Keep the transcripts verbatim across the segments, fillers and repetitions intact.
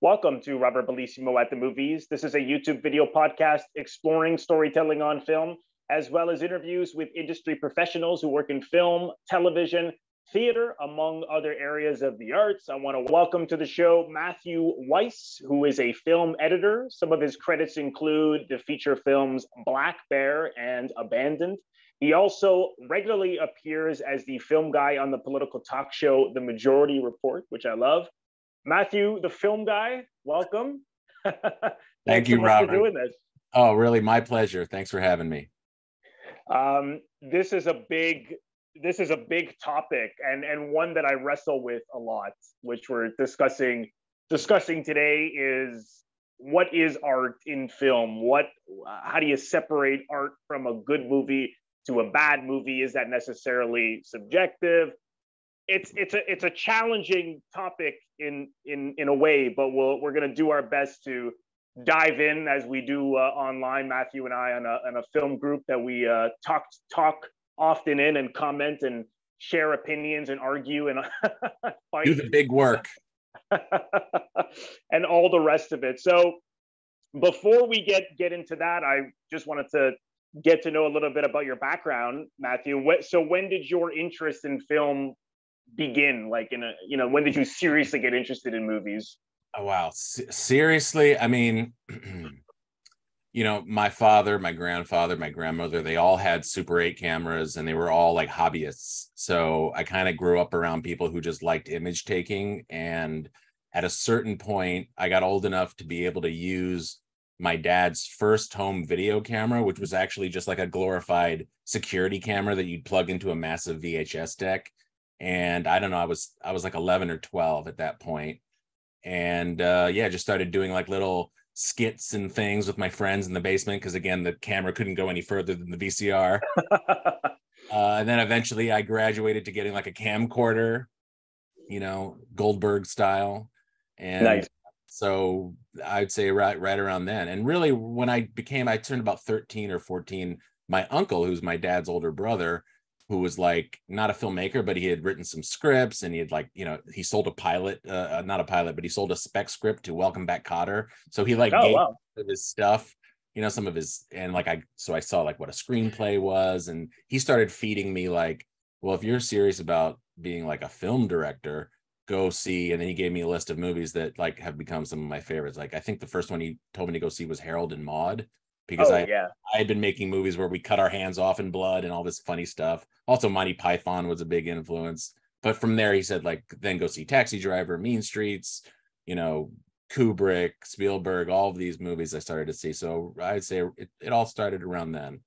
Welcome to Robert Bellissimo at the Movies. This is a YouTube video podcast exploring storytelling on film, as well as interviews with industry professionals who work in film, television, theater, among other areas of the arts. I want to welcome to the show Matthew Weiss, who is a film editor. Some of his credits include the feature films Black Bear and Abandoned. He also regularly appears as the film guy on the political talk show The Majority Report, which I love. Matthew, the film guy, welcome. Thank you, so much Robert. for doing this. Oh, really? My pleasure. Thanks for having me. Um, this is a big, this is a big topic, and and one that I wrestle with a lot, which we're discussing discussing today is what is art in film? What, how do you separate art from a good movie to a bad movie? Is that necessarily subjective? It's it's a it's a challenging topic in in in a way, but we'll we're gonna do our best to dive in as we do uh, online. Matthew and I on a on a film group that we uh, talk talk often in and comment and share opinions and argue and fight. Do the big work and all the rest of it. So before we get get into that, I just wanted to get to know a little bit about your background, Matthew. So when did your interest in film begin? Like, in a, you know, when did you seriously get interested in movies? Oh, wow. S- seriously? I mean, you know, my father, my grandfather, my grandmother, they all had Super eight cameras and they were all like hobbyists. So I kind of grew up around people who just liked image taking. And at a certain point, I got old enough to be able to use my dad's first home video camera, which was actually just like a glorified security camera that you'd plug into a massive V H S deck. And I don't know, I was I was like eleven or twelve at that point. And uh, yeah, just started doing like little skits and things with my friends in the basement because, again, the camera couldn't go any further than the V C R. uh, and then eventually I graduated to getting like a camcorder, you know, Goldberg style. And nice. So I'd say right, right around then. And really, when I became, I turned about thirteen or fourteen, my uncle, who's my dad's older brother, who was like not a filmmaker, but he had written some scripts and he had like, you know, he sold a pilot, uh, not a pilot, but he sold a spec script to Welcome Back, Kotter. So he like oh, gave wow. his stuff, you know, some of his, and like I, so I saw like what a screenplay was. And he started feeding me like, well, if you're serious about being like a film director, go see. And then he gave me a list of movies that like have become some of my favorites. Like I think the first one he told me to go see was Harold and Maude. Because oh, I yeah. I had been making movies where we cut our hands off in blood and all this funny stuff. Also, Monty Python was a big influence. But from there, he said, like, then go see Taxi Driver, Mean Streets, you know, Kubrick, Spielberg, all of these movies I started to see. So I'd say it, it all started around then.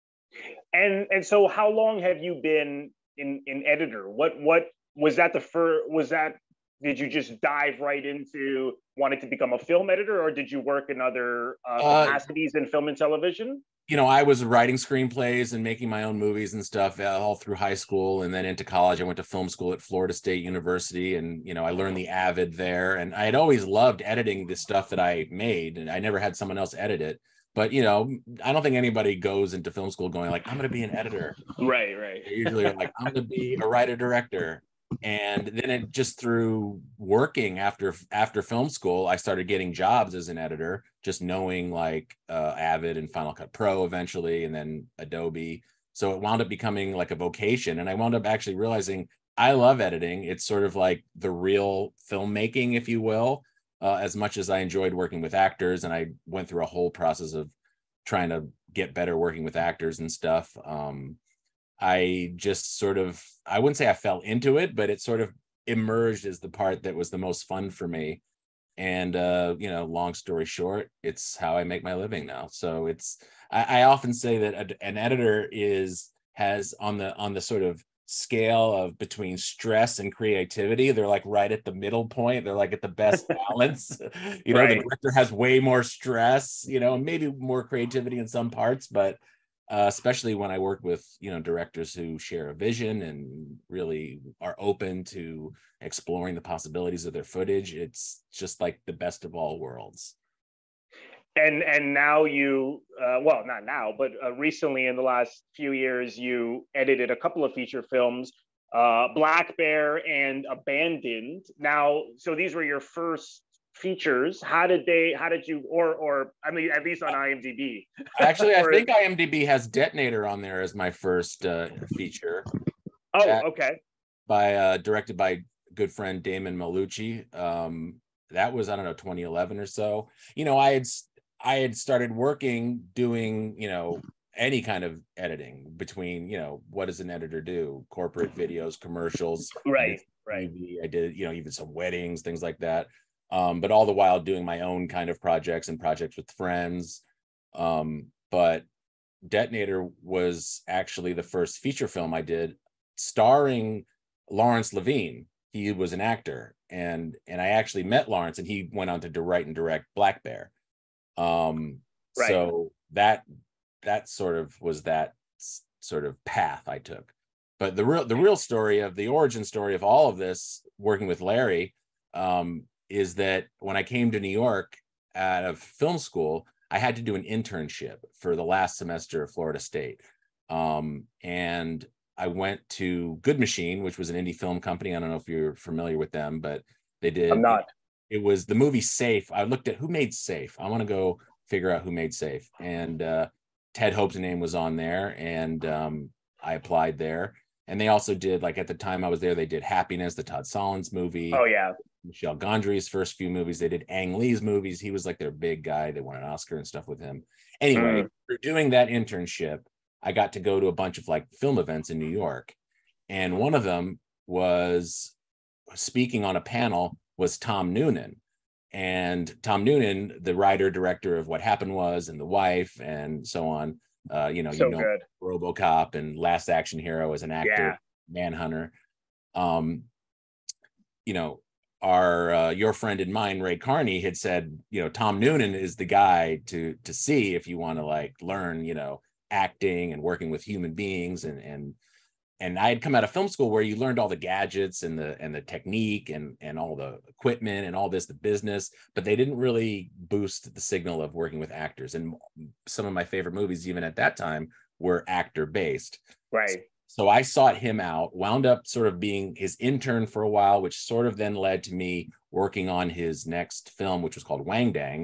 And and so how long have you been in, in editor? What what was that the first, was that, did you just dive right into wanting to become a film editor, or did you work in other uh, capacities uh, in film and television? You know, I was writing screenplays and making my own movies and stuff all through high school. And then into college, I went to film school at Florida State University. And, you know, I learned the Avid there. And I had always loved editing the stuff that I made. And I never had someone else edit it. But, you know, I don't think anybody goes into film school going like, I'm going to be an editor. Right, right. They usually are like, I'm going to be a writer director. And then it just through working after after film school, I started getting jobs as an editor, just knowing like uh, Avid and Final Cut Pro eventually, and then Adobe. So it wound up becoming like a vocation. And I wound up actually realizing I love editing. It's sort of like the real filmmaking, if you will, uh, as much as I enjoyed working with actors. And I went through a whole process of trying to get better working with actors and stuff. Um, I just sort of, I wouldn't say I fell into it, but it sort of emerged as the part that was the most fun for me. And, uh, you know, long story short, it's how I make my living now. So it's, I, I often say that a, an editor is, has on the, on the sort of scale of between stress and creativity, they're like right at the middle point. They're like at the best balance. You know, right. The director has way more stress, you know, and maybe more creativity in some parts, but Uh, especially when I work with, you know, directors who share a vision and really are open to exploring the possibilities of their footage. It's just like the best of all worlds. And and now you, uh, well, not now, but uh, recently in the last few years, you edited a couple of feature films, uh, Black Bear and Abandoned. Now, so these were your first features, how did they, how did you, or, or, I mean, at least on IMDb. Actually, I Or- think IMDb has Detonator on there as my first uh, feature. Oh, That- okay. by uh, directed by good friend Damon Malucci. Um, that was, I don't know, twenty eleven or so. You know, I had I had started working doing, you know, any kind of editing between, you know, what does an editor do? Corporate videos, commercials. I did Right, right. T V, I did, you know, even some weddings, things like that. Um, but all the while doing my own kind of projects and projects with friends. Um, but Detonator was actually the first feature film I did starring Lawrence Levine. He was an actor, and and I actually met Lawrence, and he went on to write and direct Black Bear. Um, Right. so that that sort of was that s- sort of path I took. But the real the real story of the origin story of all of this, working with Larry, um, is that when I came to New York out of film school, I had to do an internship for the last semester of Florida State. Um, and I went to Good Machine, which was an indie film company. I don't know if you're familiar with them, but they did. I'm not. It was the movie Safe. I looked at who made Safe. I want to go figure out who made Safe. And uh, Ted Hope's name was on there, and um, I applied there. And they also did, like at the time I was there, they did Happiness, the Todd Solondz movie. Oh, yeah. Michel Gondry's first few movies. They did Ang Lee's movies. He was like their big guy. They won an Oscar and stuff with him. Anyway, Mm. for doing that internship, I got to go to a bunch of like film events in New York. And one of them was speaking on a panel was Tom Noonan. And Tom Noonan, the writer, director of What Happened Was and The Wife and so on, uh, you know, So you know, good. RoboCop and Last Action Hero as an actor, Yeah. Manhunter. Um, you know, our uh, your friend and mine, Ray Carney, had said, you know, Tom Noonan is the guy to to see if you want to like learn, you know, acting and working with human beings. And and and I had come out of film school where you learned all the gadgets and the and the technique and and all the equipment and all this, the business, but they didn't really boost the signal of working with actors. And some of my favorite movies, even at that time, were actor based. Right. So I sought him out, wound up sort of being his intern for a while, which sort of then led to me working on his next film, which was called Wang Dang.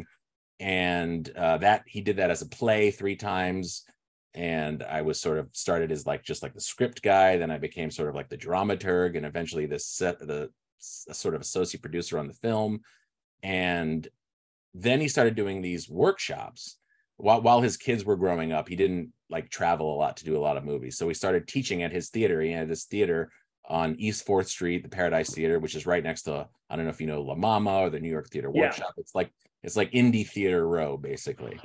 And uh, that he did that as a play three times. And I was sort of started as like just like the script guy. Then I became sort of like the dramaturg, and eventually the set the sort of associate producer on the film. And then he started doing these workshops while while his kids were growing up. He didn't like travel a lot to do a lot of movies, so he started teaching at his theater. He had this theater on East Fourth Street, the Paradise Theater, which is right next to, I don't know if you know La Mama or the New York Theater Yeah. Workshop. It's like it's like indie theater row basically.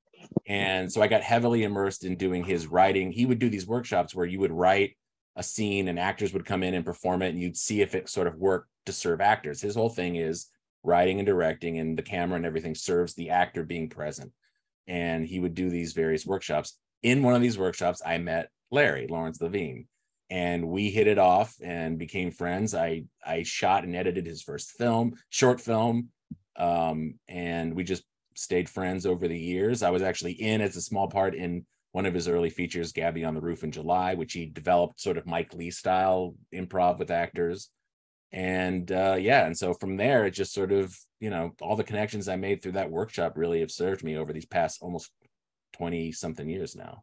And so I got heavily immersed in doing his writing. He would do these workshops where you would write a scene and actors would come in and perform it, and you'd see if it sort of worked to serve actors. His whole thing is writing and directing, and the camera and everything serves the actor being present. And he would do these various workshops. In one of these workshops, I met Larry, Lawrence Levine, and we hit it off and became friends. I I shot and edited his first film, short film, um, and we just stayed friends over the years. I was actually in as a small part in one of his early features, Gabby on the Roof in July, which he developed sort of Mike Lee style improv with actors. And uh, yeah, and so from there, it just sort of, you know, all the connections I made through that workshop really have served me over these past almost twenty something years now.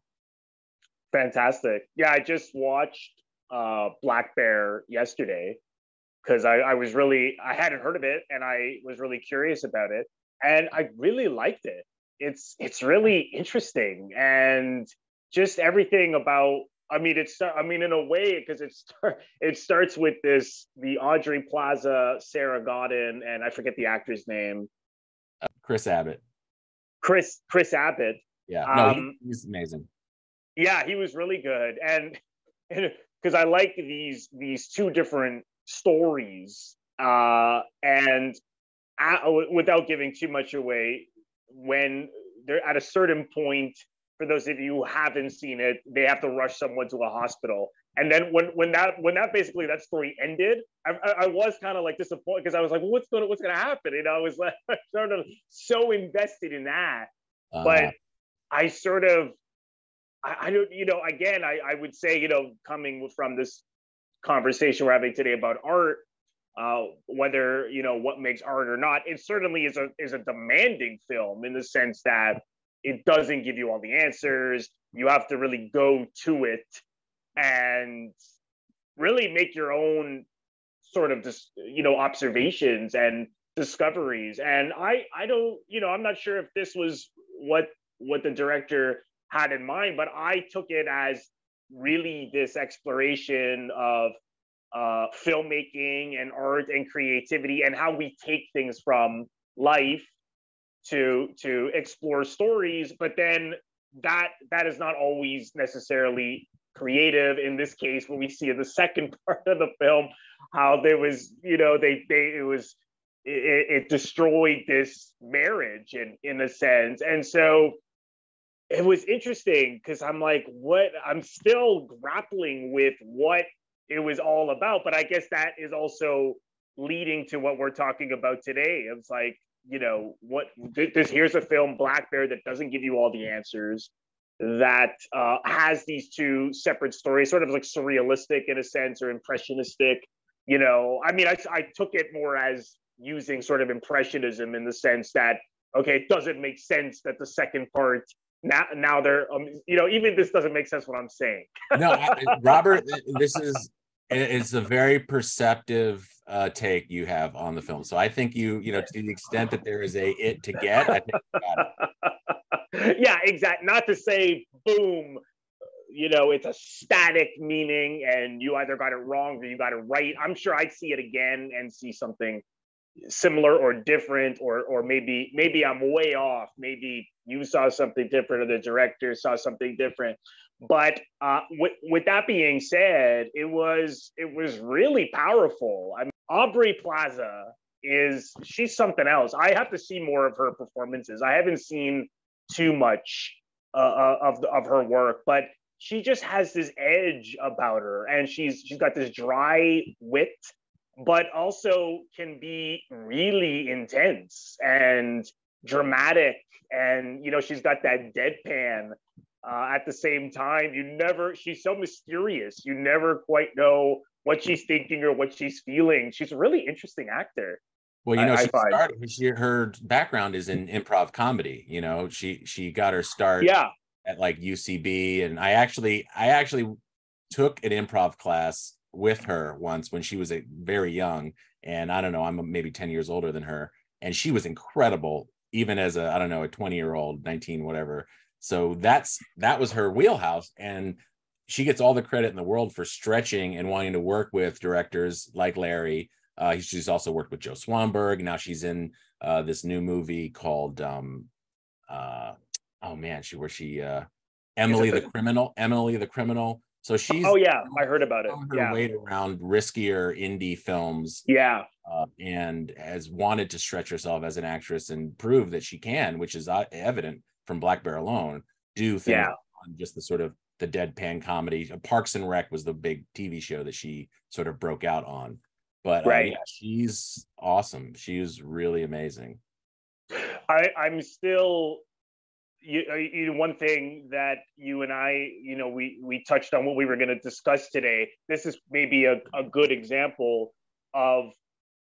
Fantastic. Yeah, I just watched uh, Black Bear yesterday because I, I was really, I hadn't heard of it and I was really curious about it. And I really liked it. It's it's really interesting, and just everything about. I mean, it's. I mean, in a way, because it start, it starts with this the Audrey Plaza, Sarah Godin, and I forget the actor's name. Uh, Chris Abbott. Chris Chris Abbott. Yeah, no, Um, he, he's amazing. yeah, he was really good, and because I like these these two different stories, uh, and uh, without giving too much away, when they're at a certain point, for those of you who haven't seen it, they have to rush someone to a hospital. And then when when that when that basically that story ended, I, I, I was kind of like disappointed because I was like, well, what's going what's going to happen? You know, I was like sort of so invested in that, Uh, but I sort of I, I don't you know again I I would say you know coming from this conversation we're having today about art, uh, whether, you know, what makes art or not. It certainly is a is a demanding film in the sense that it doesn't give you all the answers. You have to really go to it and really make your own sort of just, you know, observations and discoveries. And I I don't, you know, I'm not sure if this was what what the director had in mind, but I took it as really this exploration of uh, filmmaking and art and creativity and how we take things from life to to explore stories, but then that that is not always necessarily creative. In this case, when we see in the second part of the film how there was, you know, they they it was it, it destroyed this marriage in in a sense. And so it was interesting because I'm like, what, I'm still grappling with what it was all about. But I guess that is also leading to what we're talking about today. It's like, you know, what this here's a film, Black Bear, that doesn't give you all the answers, that uh, has these two separate stories, sort of like surrealistic in a sense, or impressionistic. You know, I mean, I, I took it more as using sort of impressionism in the sense that, okay, it doesn't make sense that the second part now now they're um, you know, even this doesn't make sense what I'm saying. No, I, Robert, this is it's a very perceptive uh, take you have on the film. So I think you, you know, to the extent that there is a it to get, I think you got it. Yeah, exactly. Not to say, boom, you know, it's a static meaning and you either got it wrong or you got it right. I'm sure I'd see it again and see something similar or different, or or maybe maybe I'm way off. Maybe you saw something different, or the director saw something different. But uh, with with that being said, it was it was really powerful. I mean, Aubrey Plaza is she's something else. I have to see more of her performances. I haven't seen too much uh, of of her work, but she just has this edge about her, and she's she's got this dry wit, but also can be really intense and dramatic. And, you know, she's got that deadpan uh, at the same time. You never, she's so mysterious. You never quite know what she's thinking or what she's feeling. She's a really interesting actor. Well, you know, I, she I started, she, her background is in improv comedy. You know, she, she got her start yeah. at like U C B. And I actually, I actually took an improv class with her once when she was a very young, and I don't know, I'm maybe ten years older than her, and she was incredible even as a, I don't know, a twenty year old, nineteen, whatever. So that's that was her wheelhouse, and she gets all the credit in the world for stretching and wanting to work with directors like Larry. Uh, she's also worked with Joe Swanberg. Now she's in uh, this new movie called um, uh, oh man, she where she uh, Emily the, the Criminal, Emily the Criminal. So she's oh yeah, I heard about it. Her yeah. weight around riskier indie films. Yeah, uh, and has wanted to stretch herself as an actress and prove that she can, which is evident from Black Bear alone. Do things yeah. on just the sort of the deadpan comedy. Parks and Rec was the big T V show that she sort of broke out on. But right. uh, yeah, she's awesome. She is really amazing. I, I'm still. You, you know, one thing that you and I, you know, we we touched on what we were going to discuss today. This is maybe a, a good example of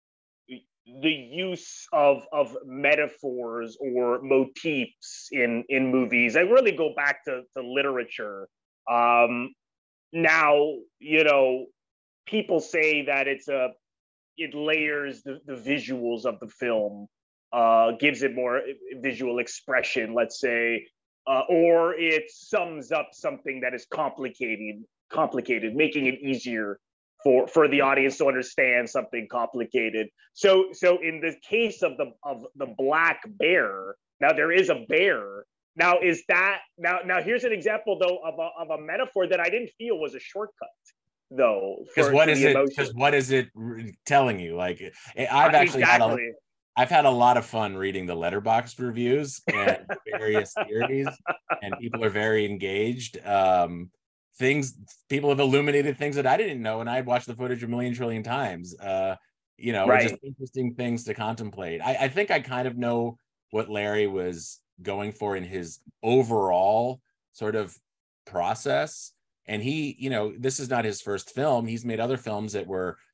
the use of of metaphors or motifs in in movies. I really go back to, to literature. Um, now, you know, people say that it's a it layers the, the visuals of the film. Uh, gives it more visual expression, let's say, uh, or it sums up something that is complicated, complicated, making it easier for for the audience to understand something complicated. So, so in the case of the of the Black Bear, now there is a bear. Now, is that now? Now, here's an example though of a of a metaphor that I didn't feel was a shortcut. Though, because what is it? Because what is it telling you? Like, I've actually exactly. had a. I've had a lot of fun reading the Letterboxd reviews and various theories, and people are very engaged. Um, things people have illuminated things that I didn't know, and I had watched the footage a million trillion times. Uh, you know, right. Just interesting things to contemplate. I, I think I kind of know what Larry was going for in his overall sort of process. And he, you know, this is not his first film. He's made other films that were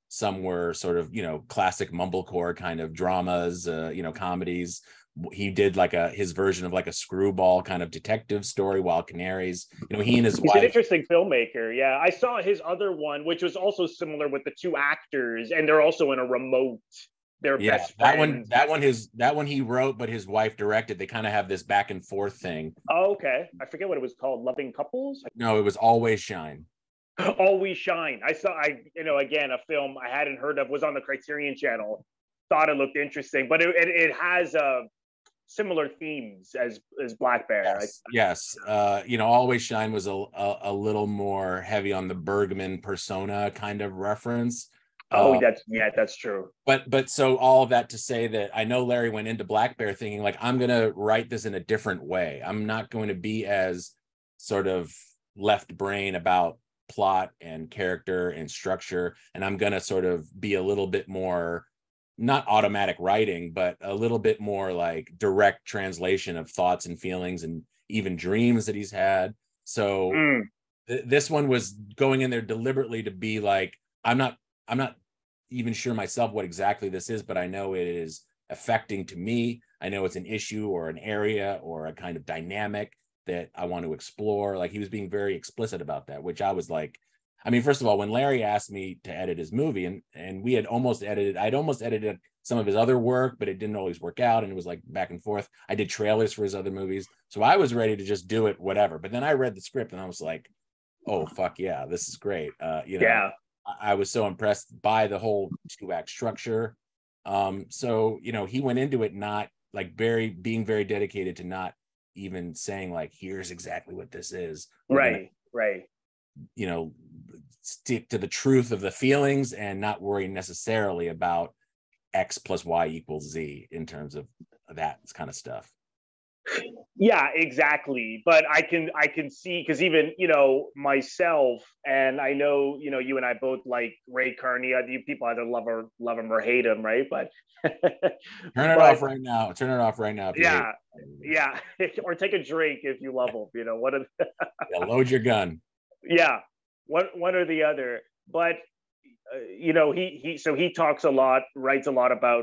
some were sort of, you know, classic mumblecore kind of dramas, uh, you know, comedies. He did like a his version of like a screwball kind of detective story, Wild Canaries. You know, he and his He's wife. an interesting filmmaker. Yeah, I saw his other one, which was also similar with the two actors, and they're also in a remote. They're Yeah, best that one, friends. that one, his that one he wrote, but his wife directed. They kind of have this back and forth thing. Oh, okay, I forget what it was called. Loving Couples. No, it was Always Shine. Always Shine. I saw. I you know again a film I hadn't heard of, was on the Criterion Channel. Thought it looked interesting, but it it, it has uh, similar themes as as Black Bear. Yes, I, yes. Uh, you know, Always Shine was a, a a little more heavy on the Bergman persona kind of reference. Oh, uh, that's yeah, that's true. But but so all of that to say that I know Larry went into Black Bear thinking like, I'm gonna write this in a different way. I'm not going to be as sort of left brain about plot and character and structure, and I'm gonna sort of be a little bit more, not automatic writing, but a little bit more like direct translation of thoughts and feelings and even dreams that he's had. So mm. th- this one was going in there deliberately to be like, I'm not I'm not even sure myself what exactly this is, but I know it is affecting to me. I know it's an issue or an area or a kind of dynamic that I want to explore. Like, he was being very explicit about that, which I was like, I mean, first of all, when Larry asked me to edit his movie, and and we had almost edited, I'd almost edited some of his other work, but it didn't always work out, and it was like back and forth. I did trailers for his other movies, so I was ready to just do it, whatever. But then I read the script, and I was like, oh fuck yeah, this is great. Uh, you know, yeah. I, I was so impressed by the whole two act structure. Um, so you know, he went into it not like very being very dedicated to not even saying like, here's exactly what this is. We're right, gonna, right. You know, stick to the truth of the feelings and not worry necessarily about X plus Y equals Z in terms of that kind of stuff. Yeah, exactly. But I can I can see, because even you know myself, and I know you know you and I both like Ray Carney. You people either love or love him or hate him, right? But turn it but, off right now. Turn it off right now. If you yeah, hate yeah, or take a drink if you love him. You know what? Yeah, load your gun. Yeah, one one or the other. But uh, you know he he so he talks a lot, writes a lot about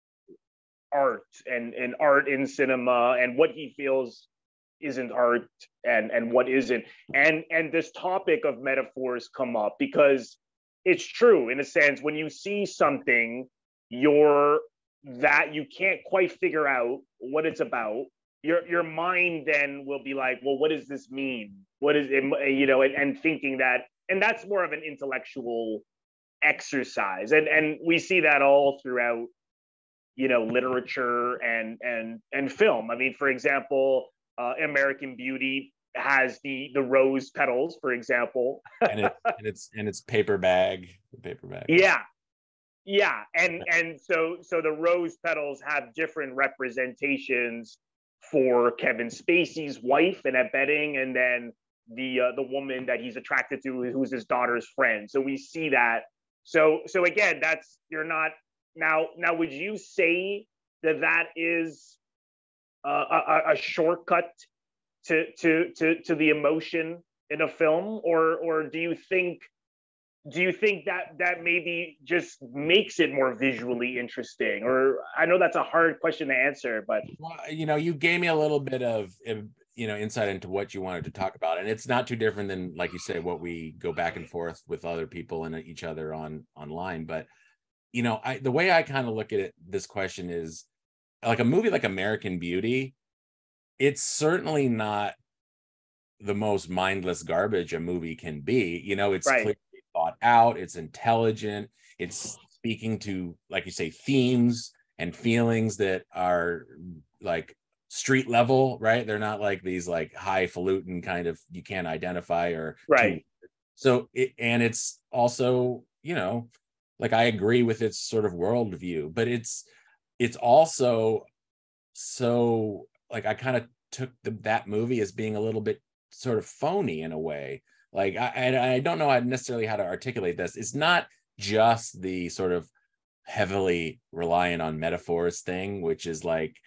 art and and art in cinema and what he feels isn't art and and what isn't, and and this topic of metaphors come up because it's true in a sense. When you see something, you're that you can't quite figure out what it's about, your your mind then will be like, well, what does this mean? What is it? You know, and, and thinking that, and that's more of an intellectual exercise, and and we see that all throughout, you know, literature and and and film. I mean, for example, uh, American Beauty has the the rose petals, for example, and, it, and it's and it's paper bag, paper bag. Yeah, yeah, and and so so the rose petals have different representations for Kevin Spacey's wife and Annette Bening, and then the uh, the woman that he's attracted to, who's his daughter's friend. So we see that. So so again, that's you're not. Now, now, would you say that that is a, a, a shortcut to, to to to the emotion in a film, or or do you think do you think that that maybe just makes it more visually interesting? Or I know that's a hard question to answer, but well, you know, you gave me a little bit of you know insight into what you wanted to talk about, and it's not too different than, like you say, what we go back and forth with other people and each other on online, but. You know, I the way I kind of look at it, this question is like a movie like American Beauty. It's certainly not the most mindless garbage a movie can be. You know, it's right. Clearly thought out. It's intelligent. It's speaking to, like you say, themes and feelings that are like street level, right? They're not like these like highfalutin kind of you can't identify or right. Too, so it and it's also, you know. Like, I agree with its sort of worldview, but it's it's also so like I kind of took the, that movie as being a little bit sort of phony in a way. Like I I don't know necessarily how to articulate this. It's not just the sort of heavily reliant on metaphors thing, which is like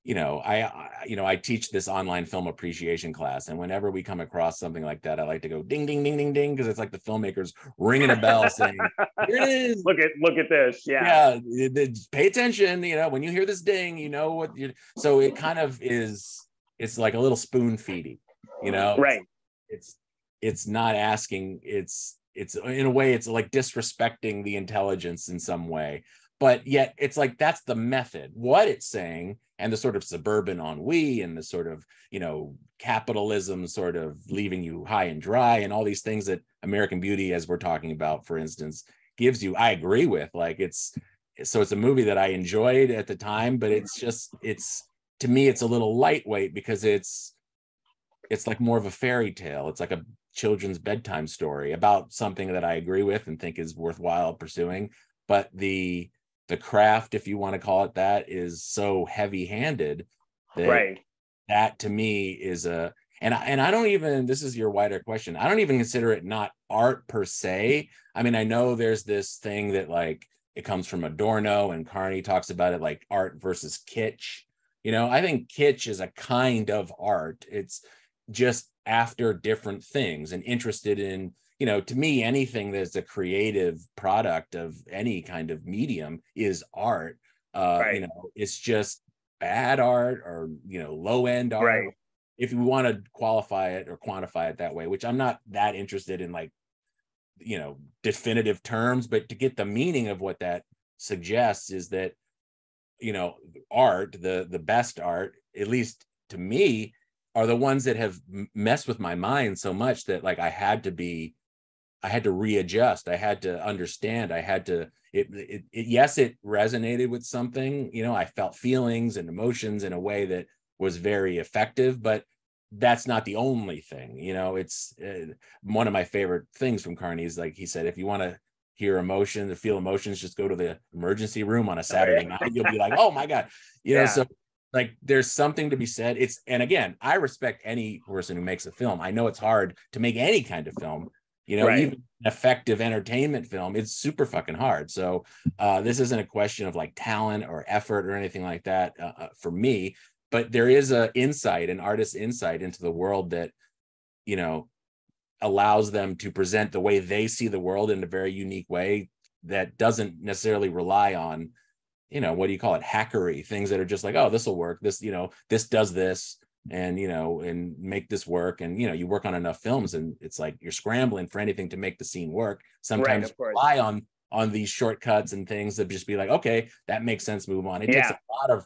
you know, I, I, you know, I teach this online film appreciation class, and whenever we come across something like that, I like to go ding, ding, ding, ding, ding, because it's like the filmmakers ringing a bell saying, "Here it is." Look at look at this. Yeah. Yeah, it- it- pay attention. You know, when you hear this ding, you know what. You, so it kind of is. It's like a little spoon feeding. You know, Right. it's it's not asking. It's it's in a way, it's like disrespecting the intelligence in some way, but yet it's like that's the method. What it's saying, and the sort of suburban ennui, and the sort of, you know, capitalism sort of leaving you high and dry, and all these things that American Beauty, as we're talking about, for instance, gives you, I agree with. Like, it's so it's a movie that I enjoyed at the time, but it's just, it's, to me, it's a little lightweight because it's it's like more of a fairy tale. It's like a children's bedtime story about something that I agree with and think is worthwhile pursuing. But the the craft, if you want to call it that, is so heavy-handed that Right. that to me is a, and I, and I don't even, this is your wider question, I don't even consider it not art per se. I mean, I know there's this thing that, like, it comes from Adorno, and Carney talks about it, like art versus kitsch. You know, I think kitsch is a kind of art. It's just after different things and interested in, you know, to me, anything that's a creative product of any kind of medium is art. Uh, Right. you know, it's just bad art, or, you know, low end art, Right. if we want to qualify it or quantify it that way, which I'm not that interested in, like, you know, definitive terms, but to get the meaning of what that suggests is that, you know, art, the the best art, at least to me, are the ones that have messed with my mind so much that, like, I had to be, I had to readjust. I had to understand. I had to, it, it, it, yes, it resonated with something, you know, I felt feelings and emotions in a way that was very effective, but that's not the only thing, you know. It's uh, one of my favorite things from Carney is, like he said, if you want to hear emotions or feel emotions, just go to the emergency room on a Saturday Oh, yeah. night. You'll be like, oh my God, you know, Yeah. so like there's something to be said. It's, and again, I respect any person who makes a film. I know it's hard to make any kind of film, you know, Right. even an effective entertainment film, it's super fucking hard. So uh, this isn't a question of like talent or effort or anything like that uh, uh, for me, but there is a insight, an artist's insight into the world that, you know, allows them to present the way they see the world in a very unique way that doesn't necessarily rely on, you know, what do you call it, hackery things that are just like, oh, this will work, this, you know, this does this, and, you know, and make this work. And, you know, you work on enough films and it's like you're scrambling for anything to make the scene work. Right. Sometimes Of course. rely on on these shortcuts and things that just be like, okay, that makes sense, move on. It takes Yeah. a lot of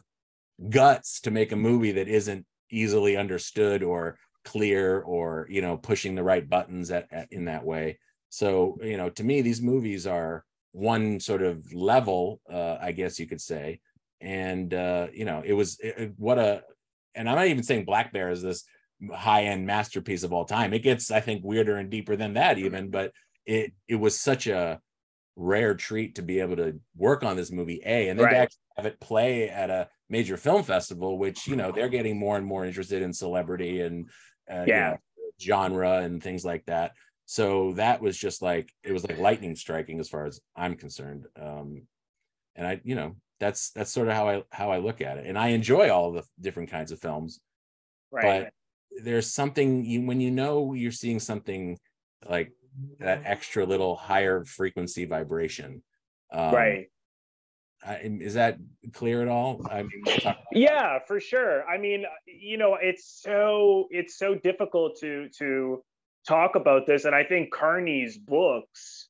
guts to make a movie that isn't easily understood or clear, or, you know, pushing the right buttons at, at in that way. So, you know, to me, these movies are one sort of level, uh, I guess you could say. And uh, you know, it was it, what a, and I'm not even saying Black Bear is this high-end masterpiece of all time. It gets, I think, weirder and deeper than that even, but it it was such a rare treat to be able to work on this movie, A, and then to Right. actually have it play at a major film festival, which, you know, they're getting more and more interested in celebrity and uh, you Yeah. know, genre and things like that. So that was just like, it was like lightning striking as far as I'm concerned. Um, and I, you know, that's that's sort of how I how I look at it. And I enjoy all the different kinds of films, Right. but there's something, you, when you know you're seeing something like that extra little higher frequency vibration. Um, Right. I, is that clear at all? I mean, we'll talk about that. Yeah, for sure. I mean, you know, it's so it's so difficult to to talk about this, and I think Carney's books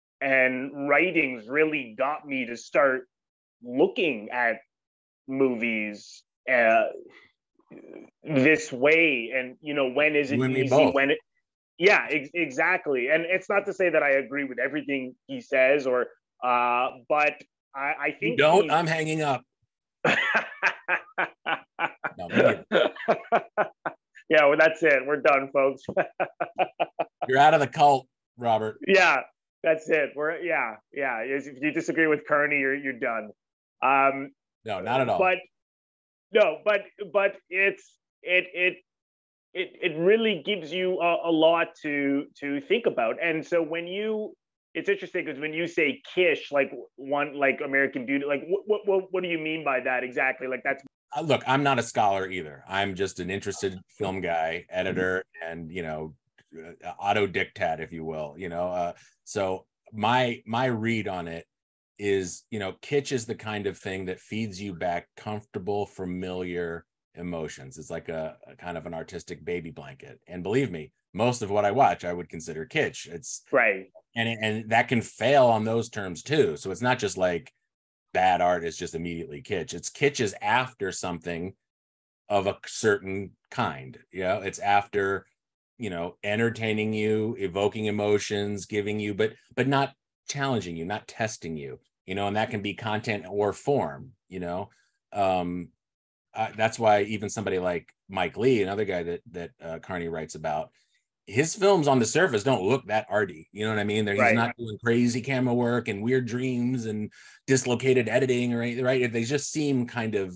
and writings really got me to start looking at movies uh, this way. And, you know, when is it You and me easy, both. when it, yeah, ex- exactly. And it's not to say that I agree with everything he says, or uh but i i You think don't? he's I'm hanging up. No, I'm kidding. Yeah, well, that's it, we're done, folks. You're out of the cult, Robert. Yeah, that's it, we're, yeah, yeah, if you disagree with Kearney, you're you're done. um No, not at all. but no, but but it's it it it it really gives you a, a lot to to think about. And so when you, it's interesting because when you say Kish, like one, like American Beauty, like what what what do you mean by that exactly? Like that's uh, look, I'm not a scholar either. I'm just an interested film guy, editor, and you know, uh, autodictat, if you will. You know, uh, so my my read on it is, you know, kitsch is the kind of thing that feeds you back comfortable, familiar emotions. It's like a, a kind of an artistic baby blanket. And believe me, most of what I watch, I would consider kitsch. It's right, and and that can fail on those terms too. So it's not just like bad art is just immediately kitsch. It's kitsch is after something of a certain kind. You know, it's after, you know, entertaining you, evoking emotions, giving you, but but not challenging you, not testing you. You know, and that can be content or form. You know, um, uh, that's why even somebody like Mike Leigh, another guy that that uh, Carney writes about, his films on the surface don't look that arty. You know what I mean? They're, he's right, not doing crazy camera work and weird dreams and dislocated editing or anything, right? They just seem kind of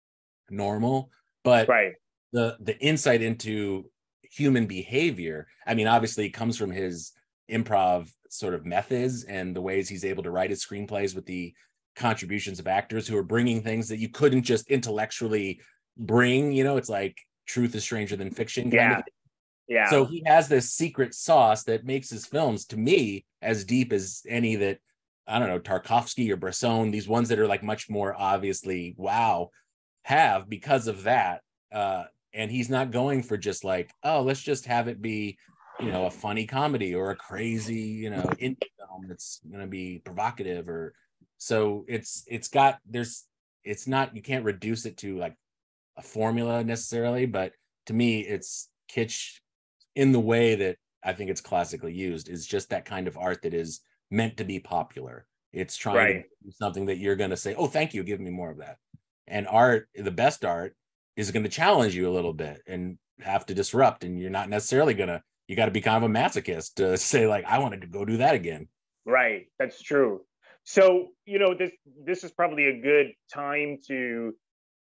normal. But right, the the insight into human behavior, I mean, obviously it comes from his improv sort of methods and the ways he's able to write his screenplays with the contributions of actors who are bringing things that you couldn't just intellectually bring. You know, it's like truth is stranger than fiction kind of yeah, thing. yeah, So he has this secret sauce that makes his films, to me, as deep as any that, I don't know, Tarkovsky or Bresson, these ones that are like much more obviously wow, have, because of that. Uh, and he's not going for just like, oh, let's just have it be, you know, a funny comedy or a crazy, you know, indie film that's going to be provocative. Or so it's it's got there's it's not, you can't reduce it to like a formula necessarily, but to me, it's kitsch in the way that I think it's classically used, is just that kind of art that is meant to be popular. It's trying to right. do something that you're going to say, oh, thank you, give me more of that. And art, the best art, is going to challenge you a little bit and have to disrupt. And you're not necessarily going to, you got to be kind of a masochist to say like, I wanted to go do that again. Right, that's true. So, you know, this this is probably a good time to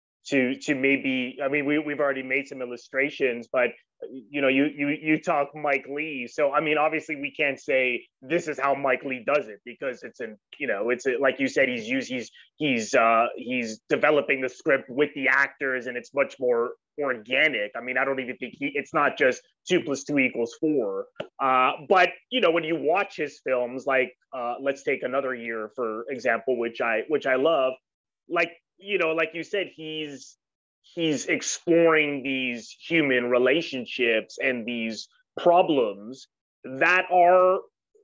to to maybe, I mean, we we've already made some illustrations, but you know, you you you talk Mike Leigh. So I mean, obviously we can't say this is how Mike Leigh does it, because it's an, you know, it's a, like you said, he's used he's he's uh he's developing the script with the actors, and it's much more organic. I mean, I don't even think he, it's not just two plus two equals four. Uh, but you know, when you watch his films, like uh, let's take Another Year for example, which I which I love, like, you know, like you said, he's he's exploring these human relationships and these problems that are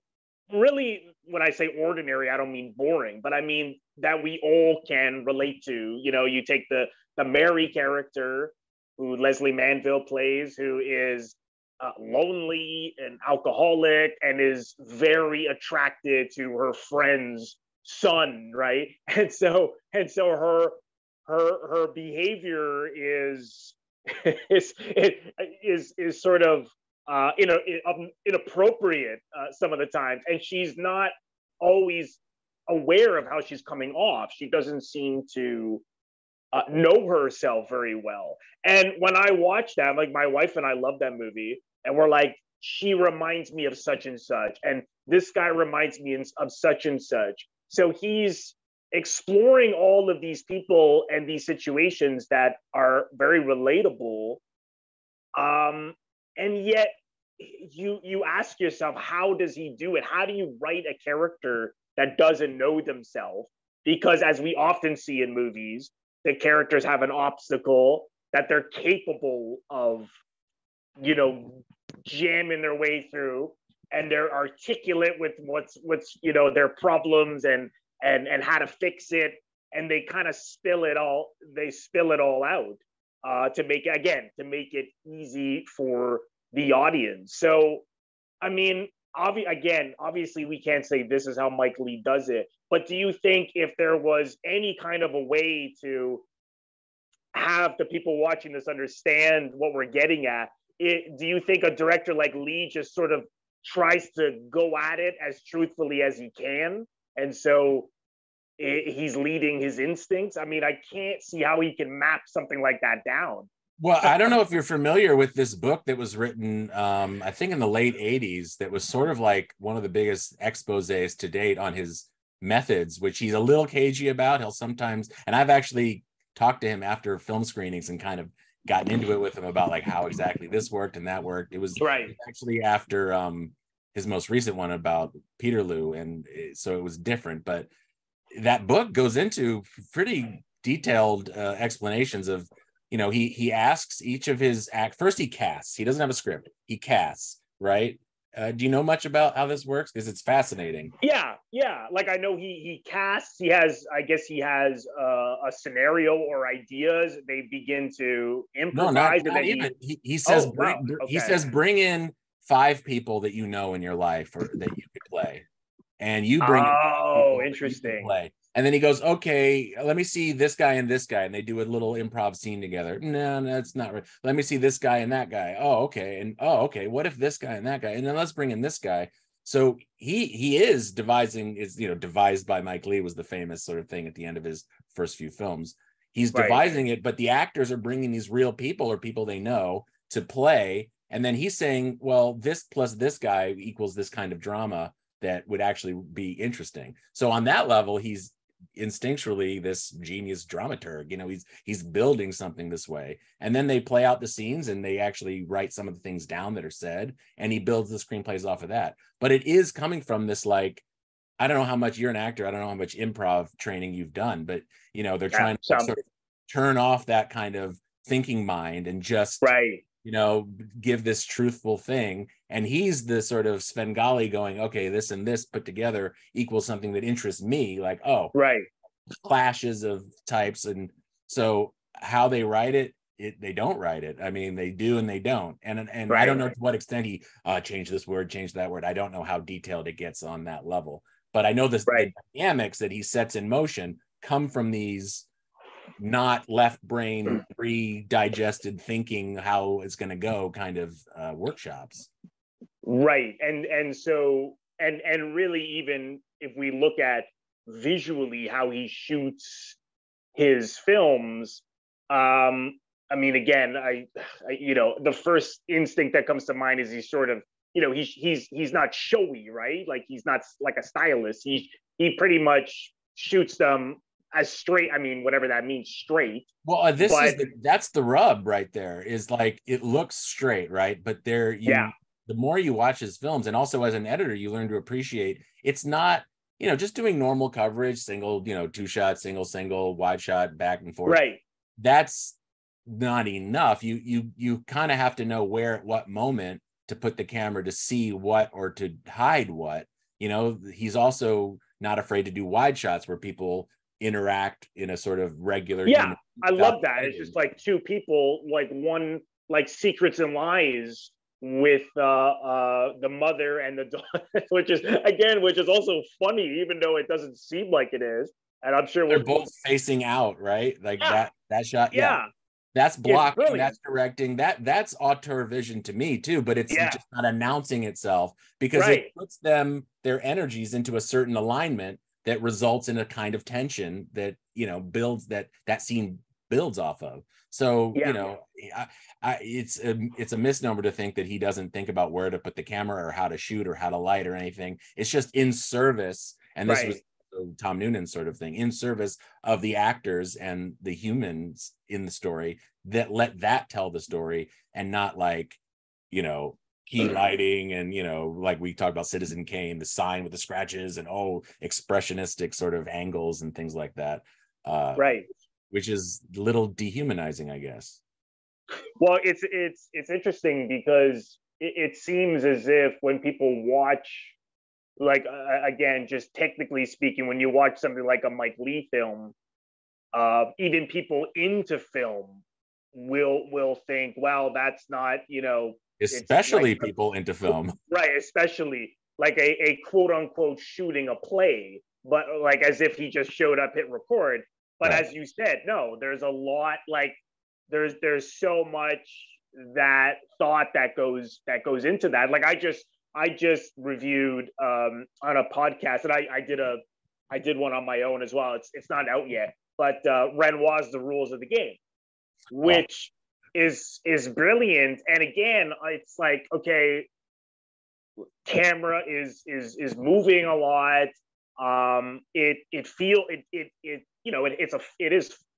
really, when I say ordinary, I don't mean boring, but I mean that we all can relate to. You know, you take the the Mary character, who Leslie Manville plays, who is uh, lonely and alcoholic and is very attracted to her friend's son, right? And so and so her her her behavior is is is is sort of uh, in a, in, inappropriate uh, some of the times, and she's not always aware of how she's coming off. She doesn't seem to uh, know herself very well. And when I watch that, like my wife and I love that movie, and we're like, she reminds me of such and such, and this guy reminds me of such and such. So he's exploring all of these people and these situations that are very relatable. Um, and yet you you ask yourself, how does he do it? How do you write a character that doesn't know themselves? Because as we often see in movies, the characters have an obstacle that they're capable of, you know, jamming their way through, and they're articulate with what's what's you know, their problems and and and how to fix it, and they kind of spill it all they spill it all out uh, to make it, again, to make it easy for the audience. So, I mean, obvi- again, obviously, we can't say this is how Mike Leigh does it. But do you think if there was any kind of a way to have the people watching this understand what we're getting at, it, do you think a director like Leigh just sort of tries to go at it as truthfully as he can, and so it, he's leading his instincts? I mean, I can't see how he can map something like that down. Well, I don't know if you're familiar with this book that was written, um, I think in the late eighties, that was sort of like one of the biggest exposés to date on his methods, which he's a little cagey about. He'll sometimes, and I've actually talked to him after film screenings and kind of gotten into it with him about like how exactly this worked and that worked. It was Right. actually after um, his most recent one about Peterloo, and it, so it was different. But that book goes into pretty detailed uh, explanations of, you know, he he asks each of his act. First, he casts. He doesn't have a script. He casts, right? Uh, do you know much about how this works? Because it's fascinating. Yeah, yeah. Like I know he he casts. He has. I guess he has uh, a scenario or ideas. They begin to improvise. No, not, and not then even. He, He, he says oh bring. wow. He Okay. says bring in five people that you know in your life or that you could play, and you bring in five Oh, people that you can interesting. play. And then he goes, okay, let me see this guy and this guy, and they do a little improv scene together. No, no, that's not right. Let me see this guy and that guy. Oh, okay, and oh, okay. What if this guy and that guy, and then let's bring in this guy. So he he is devising, is you know devised by Mike Leigh, was the famous sort of thing at the end of his first few films. He's Right. devising it, but the actors are bringing these real people or people they know to play, and then he's saying, well, this plus this guy equals this kind of drama that would actually be interesting. So on that level, he's instinctually this genius dramaturg. You know, he's he's building something this way, and then they play out the scenes and they actually write some of the things down that are said, and he builds the screenplays off of that. But it is coming from this, like, I don't know how much you're an actor, I don't know how much improv training you've done, but you know, they're Yeah, trying to some. sort of turn off that kind of thinking mind and just Right. you know, give this truthful thing. And he's the sort of Svengali going, okay, this and this put together equals something that interests me. Like, oh, Right. clashes of types. And so how they write it, it they don't write it. I mean, they do and they don't. And and Right. I don't know to what extent he uh, changed this word, changed that word. I don't know how detailed it gets on that level. But I know this, Right. the dynamics that he sets in motion come from these not left brain pre-digested thinking how it's going to go kind of uh, workshops. Right. And and so and and really, even if we look at visually how he shoots his films, um I mean, again, I, I you know the first instinct that comes to mind is he's sort of, you know he's he's he's not showy, right? Like he's not like a stylist. He he pretty much shoots them as straight. I mean, whatever that means, straight. Well, uh, this but, is the, that's the rub right there. Is like it looks straight, right? But there, you yeah, the more you watch his films, and also as an editor, you learn to appreciate it's not, you know, just doing normal coverage, single, you know, two shot, single, single, wide shot, back and forth. right. That's not enough. You you you kind of have to know where at what moment to put the camera to see what or to hide what. You know, he's also not afraid to do wide shots where people interact in a sort of regular. Yeah, human, I love that. It's just like two people, like one, like Secrets and Lies with uh uh the mother and the daughter, which is, again, which is also funny, even though it doesn't seem like it is. And I'm sure they're we'll, both we'll facing out, right? Like yeah, that that shot. Yeah. yeah, That's blocking, that's brilliant. directing, that that's auteur vision to me too, but it's Yeah, just not announcing itself because right. it puts them, their energies into a certain alignment that results in a kind of tension that, you know, builds that that scene builds off of. So, Yeah, you know, I, I, it's a, it's a misnomer to think that he doesn't think about where to put the camera or how to shoot or how to light or anything. It's just in service. And this right. was Tom Noonan sort of thing, in service of the actors and the humans in the story, that let that tell the story and not like, you know, key lighting and, you know, like we talked about Citizen Kane, the sign with the scratches and oh, expressionistic sort of angles and things like that. Uh, Right. Which is a little dehumanizing, I guess. Well, it's it's it's interesting because it, it seems as if when people watch, like, uh, again, just technically speaking, when you watch something like a Mike Leigh film, uh, even people into film will will think, well, that's not, you know, Especially like, people into film. right? Especially like a, a quote unquote shooting a play, but like as if he just showed up, hit record. But Right. as you said, no, there's a lot, like there's there's so much that thought that goes that goes into that. Like I just I just reviewed um, on a podcast, and I, I did a I did one on my own as well. It's it's not out yet, but uh, Renoir's The Rules of the Game, which oh. is is brilliant. And again, it's like, okay, camera is is is moving a lot. Um, it it feel it it it you know it, it's a it is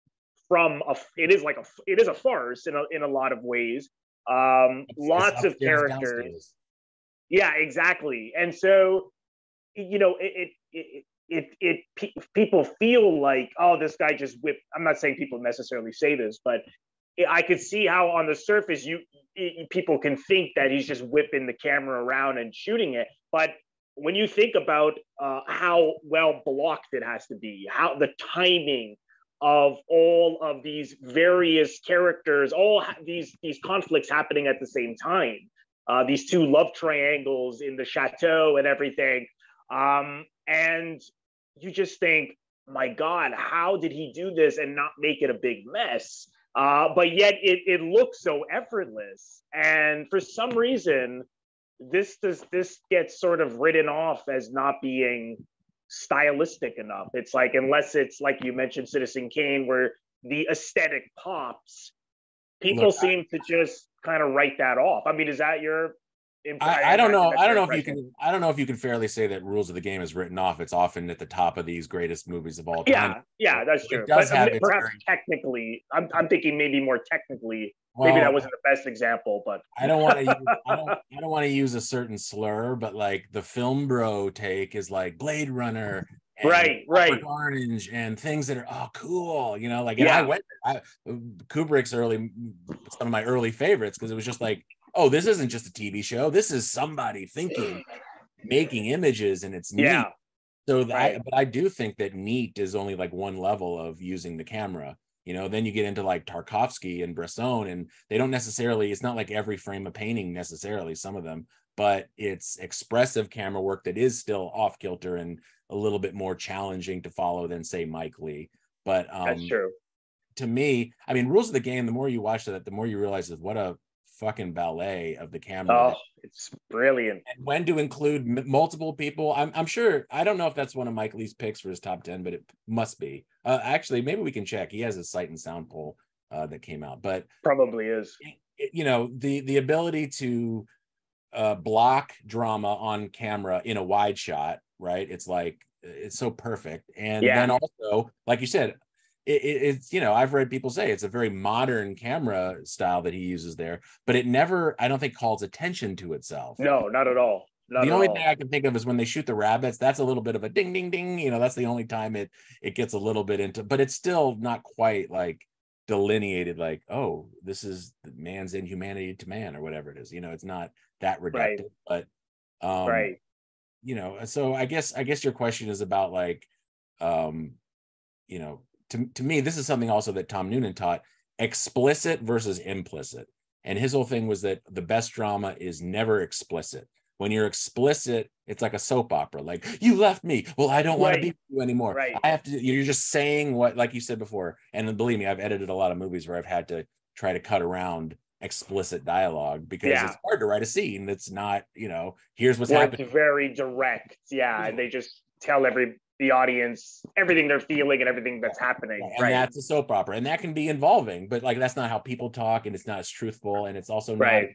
from a it is like a it is a farce in a in a lot of ways. Um, It's, it's lots of upstairs, characters. downstairs. Yeah, exactly. And so, you know, it it it it, it pe- people feel like, oh, this guy just whipped. I'm not saying people necessarily say this, but I could see how on the surface you it, people can think that he's just whipping the camera around and shooting it, but when you think about uh, how well blocked it has to be, how the timing of all of these various characters, all these these conflicts happening at the same time, uh, these two love triangles in the chateau and everything, um, and you just think, my God, how did he do this and not make it a big mess? Uh, but yet it, it looks so effortless. And for some reason, this does this gets sort of written off as not being stylistic enough. It's like, unless it's like you mentioned Citizen Kane, where the aesthetic pops, people Look, seem I, to just kind of write that off. I mean, is that your imp- I, I, I don't know. I don't know impression? if you can I don't know if you can fairly say that Rules of the Game is written off. It's often at the top of these greatest movies of all time. Yeah, yeah, that's true. It does but have perhaps very... technically, I'm I'm thinking maybe more technically. Well, maybe that wasn't the best example, but I don't want to. I don't. I don't want to use a certain slur, but like the film bro take is like Blade Runner, and right, right, Orange, and things that are oh cool, you know. Like, and yeah. I went I, Kubrick's early, some of my early favorites, because it was just like, oh, this isn't just a T V show. This is somebody thinking, making images, and it's neat. Yeah. So that, right. I, but I do think that neat is only like one level of using the camera. You know, then you get into like Tarkovsky and Bresson, and they don't necessarily, it's not like every frame of painting necessarily, some of them, but it's expressive camera work that is still off kilter and a little bit more challenging to follow than, say, Mike Leigh. But um, that's true. To me, I mean, Rules of the Game, the more you watch that, the more you realize that what a fucking ballet of the camera. Oh, it's brilliant. And when to include m- multiple people. I'm, I'm sure, I don't know if that's one of Mike Leigh's picks for his top ten, but it must be. Uh, actually, maybe we can check. He has a Sight and Sound poll uh, that came out, but probably is. It, it, you know, the the ability to uh, block drama on camera in a wide shot, right? It's like, it's so perfect. And yeah. then also, like you said, It, it, it's, you know, I've read people say it's a very modern camera style that he uses there, but it never, I don't think, calls attention to itself. No, not at all. Not the at only all. thing I can think of is when they shoot the rabbits. That's a little bit of a ding, ding, ding. You know, that's the only time it it gets a little bit into, but it's still not quite like delineated. Like, oh, this is man's inhumanity to man, or whatever it is. You know, it's not that reductive. Right. But, um, right. You know, so I guess I guess your question is about like, um, you know. To, to me, this is something also that Tom Noonan taught: explicit versus implicit. And his whole thing was that the best drama is never explicit. When you're explicit, it's like a soap opera. Like, you left me. Well, I don't want right. to be with you anymore. Right. I have to, you're just saying what, like you said before. And believe me, I've edited a lot of movies where I've had to try to cut around explicit dialogue because yeah. it's hard to write a scene that's not, you know, here's what's well, happening. It's very direct. Yeah. And they just tell every, the audience everything they're feeling and everything that's happening. And right. that's a soap opera, and that can be involving, but like that's not how people talk, and it's not as truthful, and it's also not, right.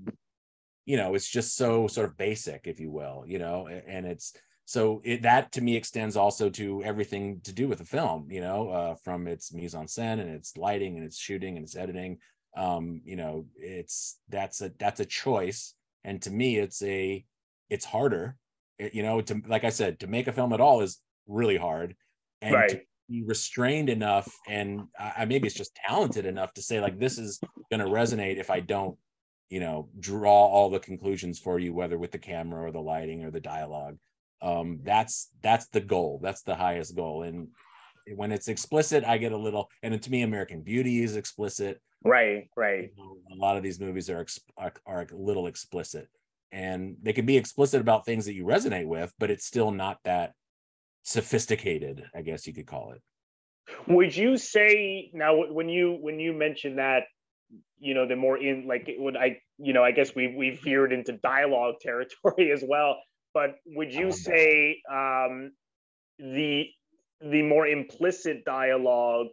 you know, it's just so sort of basic, if you will, you know, and it's so it, that to me extends also to everything to do with the film, you know, uh, from its mise en scène and its lighting and its shooting and its editing. Um, you know, it's that's a that's a choice, and to me, it's a it's harder, it, you know, to like I said, to make a film at all is really hard, and right. to be restrained enough, and I maybe it's just talented enough to say like, this is going to resonate if I don't, you know, draw all the conclusions for you, whether with the camera or the lighting or the dialogue. Um, that's that's the goal. That's the highest goal. And when it's explicit, I get a little. And to me, American Beauty is explicit. Right, right. You know, a lot of these movies are, are are a little explicit, and they can be explicit about things that you resonate with, but it's still not that sophisticated, I guess you could call it. Would you say now when you when you mentioned that, you know, the more in like would I you know I guess we we veered into dialogue territory as well, but would you say um the the more implicit dialogue,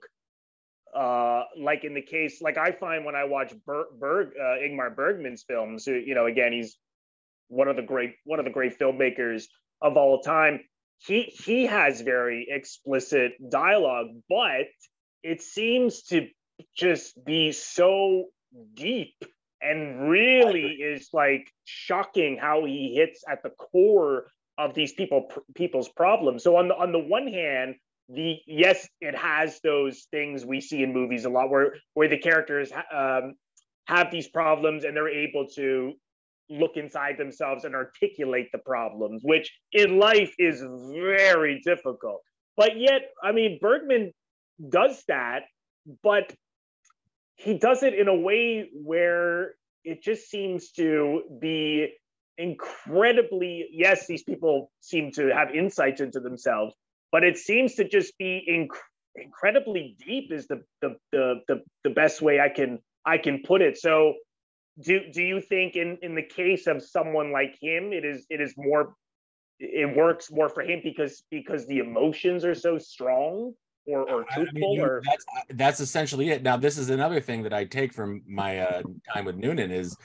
uh like in the case, like I find when I watch Ber- Berg uh, Ingmar Bergman's films, who, you know, again, he's one of the great one of the great filmmakers of all time. He he has very explicit dialogue, but it seems to just be so deep and really is like shocking how he hits at the core of these people people's problems. So on the on the one hand, the yes, it has those things we see in movies a lot where where the characters um, have these problems and they're able to look inside themselves and articulate the problems, which in life is very difficult. But yet, I mean, Bergman does that, but he does it in a way where it just seems to be incredibly, yes, these people seem to have insights into themselves, but it seems to just be inc- incredibly deep is the, the the the the best way I can I can put it. So do do you think in in the case of someone like him, it is it is more it works more for him because because the emotions are so strong or or I mean, truthful you, or that's that's essentially it. Now, this is another thing that I take from my uh, time with Noonan is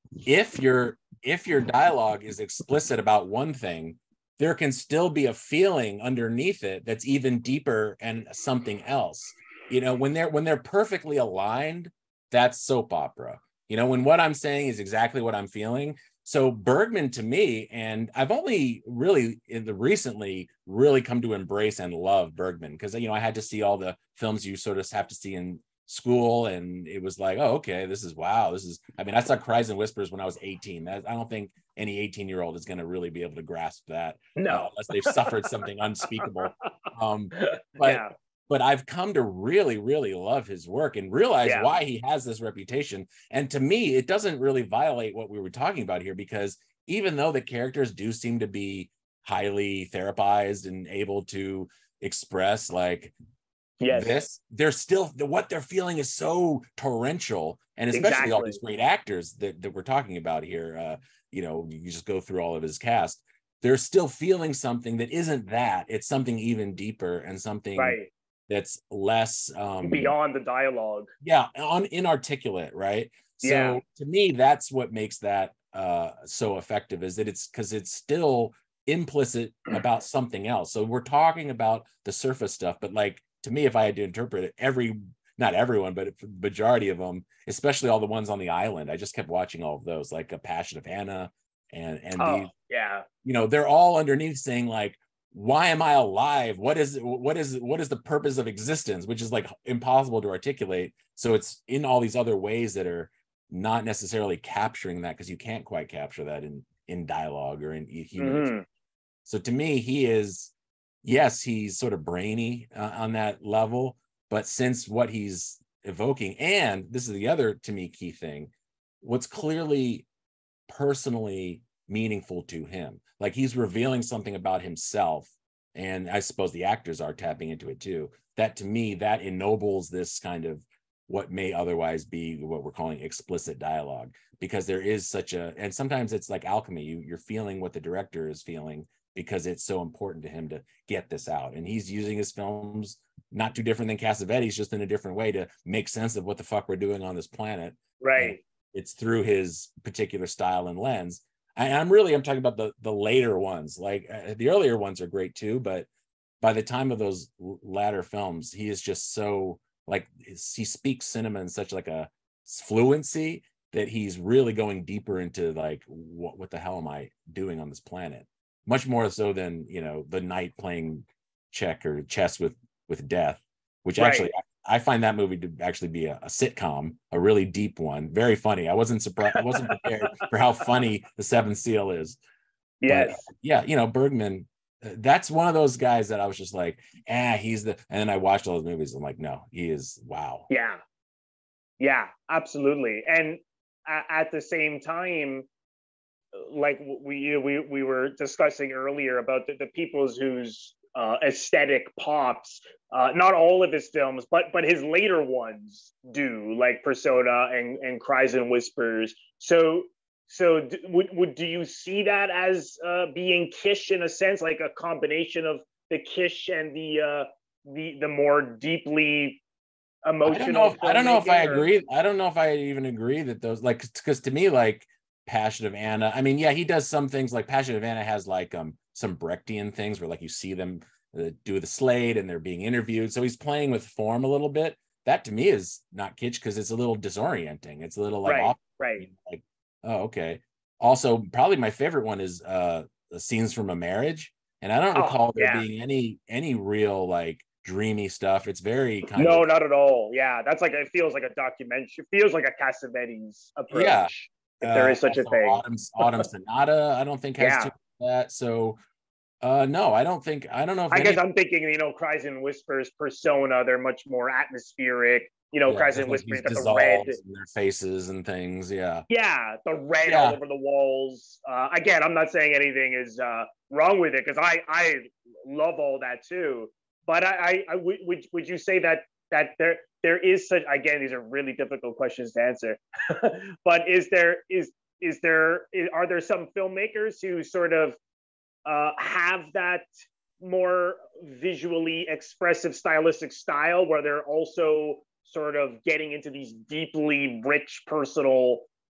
if your if your dialogue is explicit about one thing, there can still be a feeling underneath it that's even deeper and something else. You know, when they're when they're perfectly aligned, that's soap opera. You know, when what I'm saying is exactly what I'm feeling. So Bergman to me, and I've only really in the recently really come to embrace and love Bergman because you know I had to see all the films you sort of have to see in school, and it was like, oh, okay, this is wow, this is. I mean, I saw Cries and Whispers when I was eighteen. That, I don't think any eighteen year old is going to really be able to grasp that, no, uh, unless they've suffered something unspeakable. Um, but yeah. but I've come to really, really love his work and realize Yeah. why he has this reputation. And to me, it doesn't really violate what we were talking about here, because even though the characters do seem to be highly therapized and able to express like Yes. this, they're still, what they're feeling is so torrential. And especially all Exactly. these great actors that, that we're talking about here, uh, you know, you just go through all of his cast, they're still feeling something that isn't that. It's something even deeper and something Right. that's less um Beyond the dialogue. yeah, on inarticulate, right? So Yeah. to me, that's what makes that uh so effective, is that it's because it's still implicit about something else. So we're talking about the surface stuff, but like to me, if I had to interpret it, every not everyone, but the majority of them, especially all the ones on the island, I just kept watching all of those, like A Passion of Anna and and Oh, the yeah. you know, they're all underneath saying like, why am I alive? What is what is what is the purpose of existence? Which is like impossible to articulate. So it's in all these other ways that are not necessarily capturing that, because you can't quite capture that in in dialogue or in human. Mm-hmm. So to me, he is, yes, he's sort of brainy uh, on that level, but since what he's evoking, and this is the other to me key thing, what's clearly personally meaningful to him, like he's revealing something about himself, and I suppose the actors are tapping into it too, that to me that ennobles this kind of what may otherwise be what we're calling explicit dialogue, because there is such a, and sometimes it's like alchemy, you, you're feeling what the director is feeling because it's so important to him to get this out, and he's using his films not too different than Cassavetes, just in a different way to make sense of what the fuck we're doing on this planet. Right. And it's through his particular style and lens. I, I'm really, I'm talking about the the later ones. Like uh, the earlier ones are great too, but by the time of those latter films, he is just so like, he speaks cinema in such like a fluency that he's really going deeper into like, what what the hell am I doing on this planet? Much more so than, you know, the knight playing check or chess with with death, which Right. actually I find that movie to actually be a, a sitcom, a really deep one, very funny. I wasn't surprised. I wasn't prepared for how funny The Seventh Seal is. But Yes. yeah, you know, Bergman, uh, that's one of those guys that I was just like, ah, he's the. And then I watched all those movies. I'm like, no, he is. Wow. Yeah. Yeah. Absolutely. And a- at the same time, like we we we were discussing earlier about the, the people's whose uh, aesthetic pops. Uh, not all of his films, but but his later ones do, like Persona and and Cries and Whispers. So so d- would would do you see that as uh, being Kish in a sense, like a combination of the Kish and the uh, the the more deeply I don't know emotional if I don't know if I filmmaking? Or agree. I don't know if I even agree that those, like, because to me, like Passion of Anna, I mean, yeah, he does some things, like Passion of Anna has like um some Brechtian things where like you see them uh, do the slate and they're being interviewed. So he's playing with form a little bit. That to me is not kitsch because it's a little disorienting. It's a little like right, off, right. like, oh, okay. Also, probably my favorite one is uh the Scenes from a Marriage. And I don't Oh, recall there yeah. being any any real like dreamy stuff. It's very kind No, of not at all. Yeah, that's like it feels like a documentary. It feels like a Cassavetes yeah. approach, if there Uh, is such a also thing. Autumn's Autumn Sonata, I don't think has too Yeah, much of that. So uh no, I don't think I don't know if I guess any I'm thinking, you know, Cries and Whispers persona. They're much more atmospheric. You know, yeah, Cries there's and like Whispers these got the red. dissolves in their faces and things. Yeah. Yeah, the red all Yeah. over the walls. Uh, again, I'm not saying anything is uh, wrong with it because I I love all that too. But I, I, I would would would you say that that there there is such, again, these are really difficult questions to answer. But is there is is there is, are there some filmmakers who sort of uh, have that more visually expressive stylistic style where they're also sort of getting into these deeply rich personal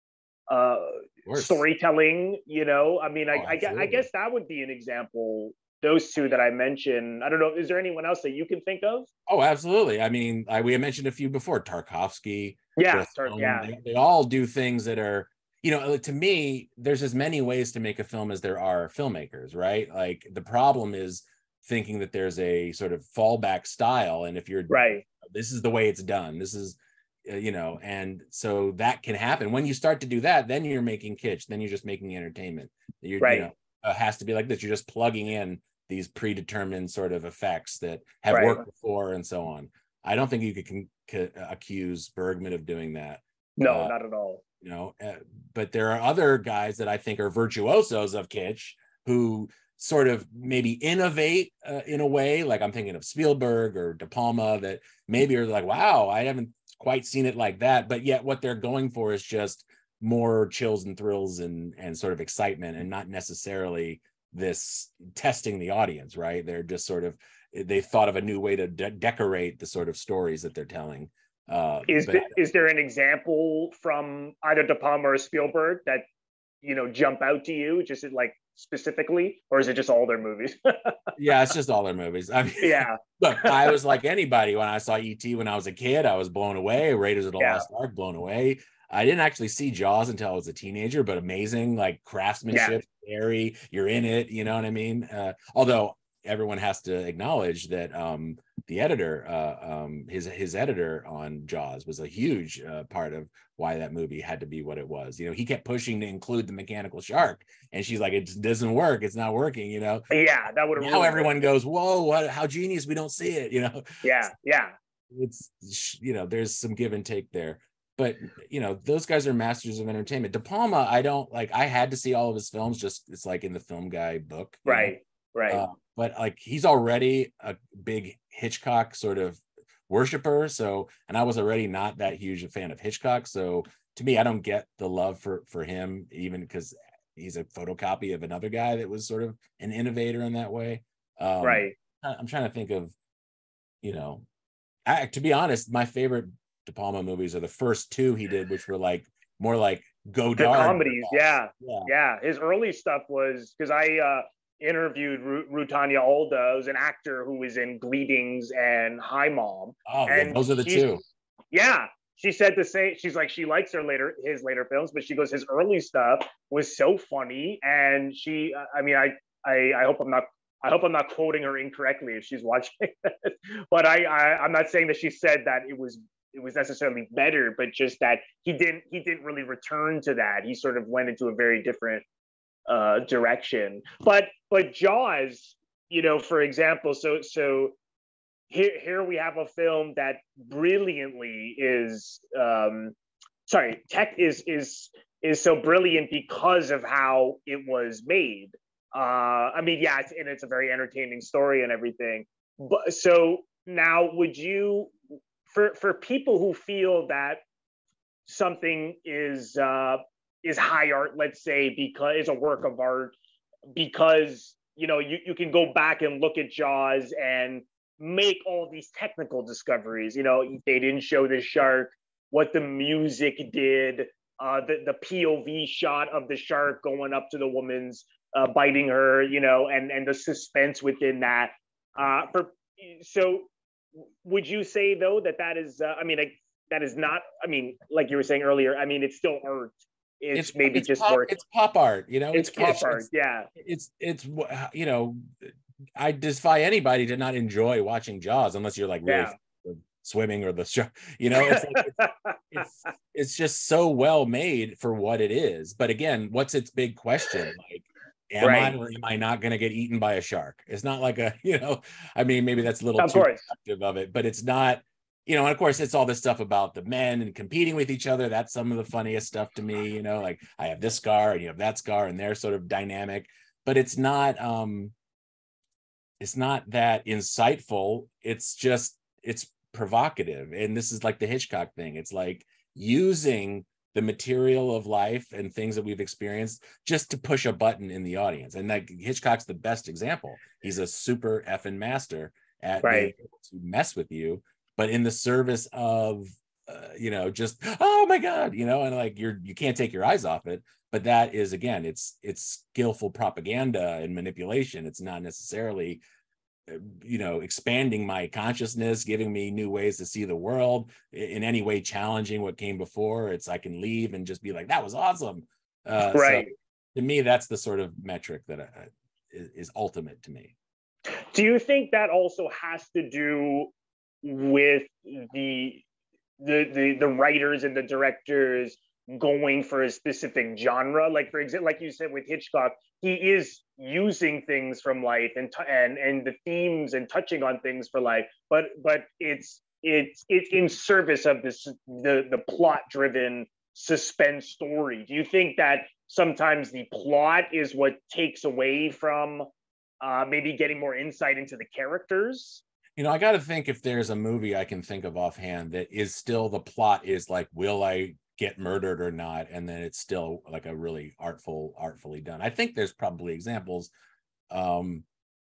uh, Of course. storytelling, you know? I mean, I, Oh, I, I absolutely. guess that would be an example. Those two that I mentioned. I don't know. Is there anyone else that you can think of? Oh, absolutely. I mean, I, we had mentioned a few before, Tarkovsky, Yeah, Turk. Bresson, Yeah, they, they all do things that are, you know, to me, there's as many ways to make a film as there are filmmakers, right? Like the problem is thinking that there's a sort of fallback style. And if you're, right, this is the way it's done, this is, uh, you know, and so that can happen. When you start to do that, then you're making kitsch, then you're just making entertainment. You're, you know, right, uh, has to be like this. You're just plugging in these predetermined sort of effects that have right. worked before and so on. I don't think you could, can, could accuse Bergman of doing that. No, Uh, not at all. you know, uh, but there are other guys that I think are virtuosos of kitsch who sort of maybe innovate uh, in a way. Like I'm thinking of Spielberg or De Palma that maybe are like, wow, I haven't quite seen it like that. But yet what they're going for is just more chills and thrills and and sort of excitement and not necessarily this testing the audience, right? They're just sort of, they thought of a new way to de- decorate the sort of stories that they're telling. Uh, Is but the, is there an example from either De Palma or Spielberg that you know jump out to you, just like specifically, or is it just all their movies? yeah, it's just all their movies. I mean, Yeah, look, I was like anybody when I saw E T when I was a kid. I was blown away. Raiders of the yeah, Lost Ark, blown away. I didn't actually see Jaws until I was a teenager, but amazing, like yeah, craftsmanship, scary. You're in it, you know what I mean? Uh, although everyone has to acknowledge that um, the editor, uh, um, his his editor on Jaws was a huge uh, part of why that movie had to be what it was. You know, he kept pushing to include the mechanical shark, and she's like, "It doesn't work. It's not working." You know, yeah. That would have now ruined it. everyone goes, whoa, what, how genius, we don't see it, you know. Yeah, yeah, It's, you know, there's some give and take there, but you know, those guys are masters of entertainment. De Palma, I don't like, I had to see all of his films, just it's like in the film guy book, you know. right, right. uh, but like he's already a big Hitchcock sort of worshiper, so, and I was already not that huge a fan of Hitchcock, so to me I don't get the love for for him, even because he's a photocopy of another guy that was sort of an innovator in that way. um Right. I'm trying to think of, you know, I, to be honest, my favorite De Palma movies are the first two he did, which were like more like The Godard. comedies, yeah, Yeah. yeah. His early stuff was because I uh, interviewed Ru- Rutanya Alda, who's an actor who was in Greetings and Hi Mom, Oh yeah, and those are the she's two. yeah. She said the same. She's like she likes her later his later films, but she goes his early stuff was so funny, and she. I mean, I I, I hope I'm not. I hope I'm not quoting her incorrectly if she's watching this. But I, I I'm not saying that she said that it was it was necessarily better, but just that he didn't he didn't really return to that. He sort of went into a very different uh, direction. But but Jaws, you know, for example, so so here here we have a film that brilliantly is um, sorry, tech is is is so brilliant because of how it was made. Uh, I mean, yeah, it's, and it's a very entertaining story and everything. But so now, would you, for for people who feel that something is uh, is high art, let's say, because it's a work of art, because you know you, you can go back and look at Jaws and make all these technical discoveries. You know, they didn't show the shark, what the music did, uh, the the P O V shot of the shark going up to the woman's uh, biting her, you know, and and the suspense within that. Uh, for so, would you say though that that is? Uh, I mean, like, that is not. I mean, like you were saying earlier. I mean, it's still art. It's, It's maybe it's just pop more. it's pop art, you know. It's It's pop kitsch. art. It's Yeah. it's it's you know. I defy anybody to not enjoy watching Jaws unless you're like really Yeah. swimming or the show. You know, it's like it's, it's it's just so well made for what it is. But again, what's its big question? Like, am Right. I or am I not going to get eaten by a shark? It's not like a, you know, I mean, maybe that's a little Of too course. productive of it, but it's not, you know, and of course it's all this stuff about the men and competing with each other. That's some of the funniest stuff to me, you know, like I have this scar and you have that scar and they're sort of dynamic, but it's not, um, it's not that insightful. It's just, it's provocative. And this is like the Hitchcock thing. It's like using the material of life and things that we've experienced just to push a button in the audience. And like Hitchcock's the best example. He's a super effing master at being Right. able to mess with you, but in the service of, uh, you know, just, oh my God, you know, and like you're, you can't take your eyes off it. But that is, again, it's, it's skillful propaganda and manipulation. It's not necessarily, you know, expanding my consciousness, giving me new ways to see the world, in any way challenging what came before. It's, I can leave and just be like, that was awesome. Uh, Right. So to me, that's the sort of metric that I, is, is ultimate to me. Do you think that also has to do with the the the, the writers and the directors going for a specific genre? Like, for example, like you said with Hitchcock, he is using things from life and t- and and the themes and touching on things for life, but but it's it's it's in service of this the the plot driven suspense story. Do you think that sometimes the plot is what takes away from uh, maybe getting more insight into the characters? You know, I got to think if there's a movie I can think of offhand that is still, the plot is like, will I get murdered or not, and then it's still like a really artful artfully done. I think there's probably examples. um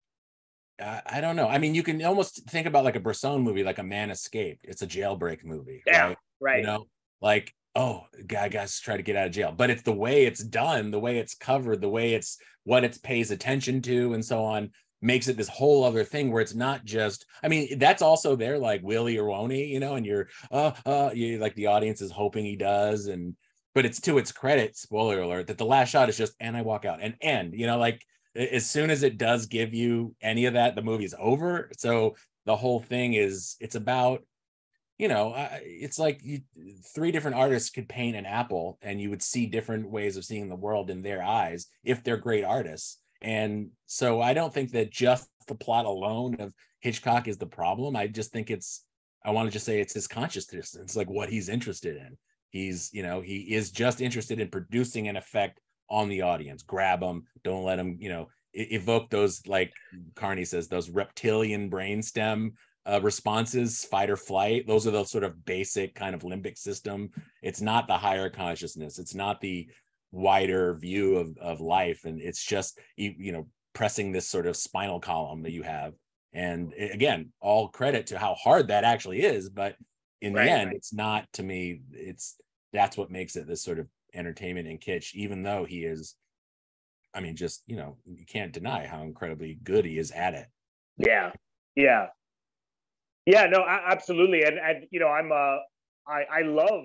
I, I don't know. I mean, you can almost think about like a Bresson movie, like A Man Escaped. It's a jailbreak movie, Yeah, right? right. You know, like, oh, guy guys try to get out of jail, but it's the way it's done, the way it's covered, the way it's what it pays attention to, and so on, makes it this whole other thing where it's not just, I mean, that's also there, like, will he or won't he, you know, and you're uh uh you like the audience is hoping he does, and but it's to its credit, spoiler alert, that the last shot is just, and I walk out and end, you know, like as soon as it does give you any of that, the movie's over. So the whole thing is, it's about, you know, it's like you, three different artists could paint an apple and you would see different ways of seeing the world in their eyes if they're great artists. And so I don't think that just the plot alone of Hitchcock is the problem. I just think it's, I want to just say it's his consciousness. It's like what he's interested in. He's, you know, he is just interested in producing an effect on the audience. Grab them, don't let them, you know, evoke those, like Carney says, those reptilian brainstem uh, responses, fight or flight. Those are the sort of basic kind of limbic system. It's not the higher consciousness. It's not the wider view of, of life. And it's just, you, you know, pressing this sort of spinal column that you have. And again, all credit to how hard that actually is. But in the right, end, right. It's not, to me, it's, that's what makes it this sort of entertainment and kitsch, even though he is, I mean, just, you know, you can't deny how incredibly good he is at it. Yeah. Yeah. Yeah, no, absolutely. And, and you know, I'm uh I I love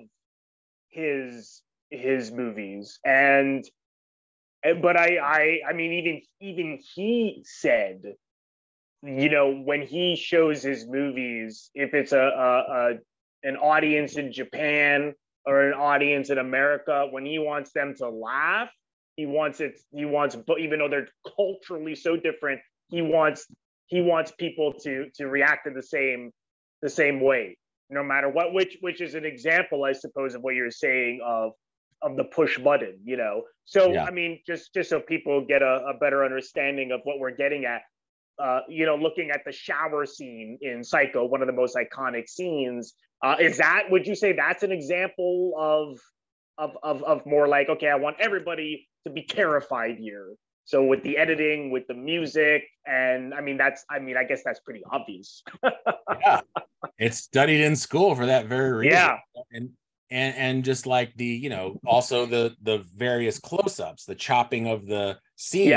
his his movies, and but I I I mean even even he said, you know, when he shows his movies, if it's a, a, a an audience in Japan or an audience in America, when he wants them to laugh, he wants it, he wants, even though they're culturally so different, he wants he wants people to to react in the same the same way, no matter what, which which is an example, I suppose, of what you're saying of of the push button, you know. So yeah. I mean, just just so people get a, a better understanding of what we're getting at, uh, you know, looking at the shower scene in Psycho, one of the most iconic scenes, uh, is that, would you say that's an example of of of of more like, okay, I want everybody to be terrified here? So with the editing, with the music, and I mean, that's, I mean, I guess that's pretty obvious. Yeah, it's studied in school for that very reason. Yeah. And and and just like the, you know, also the the various close-ups, the chopping of the scene, yeah.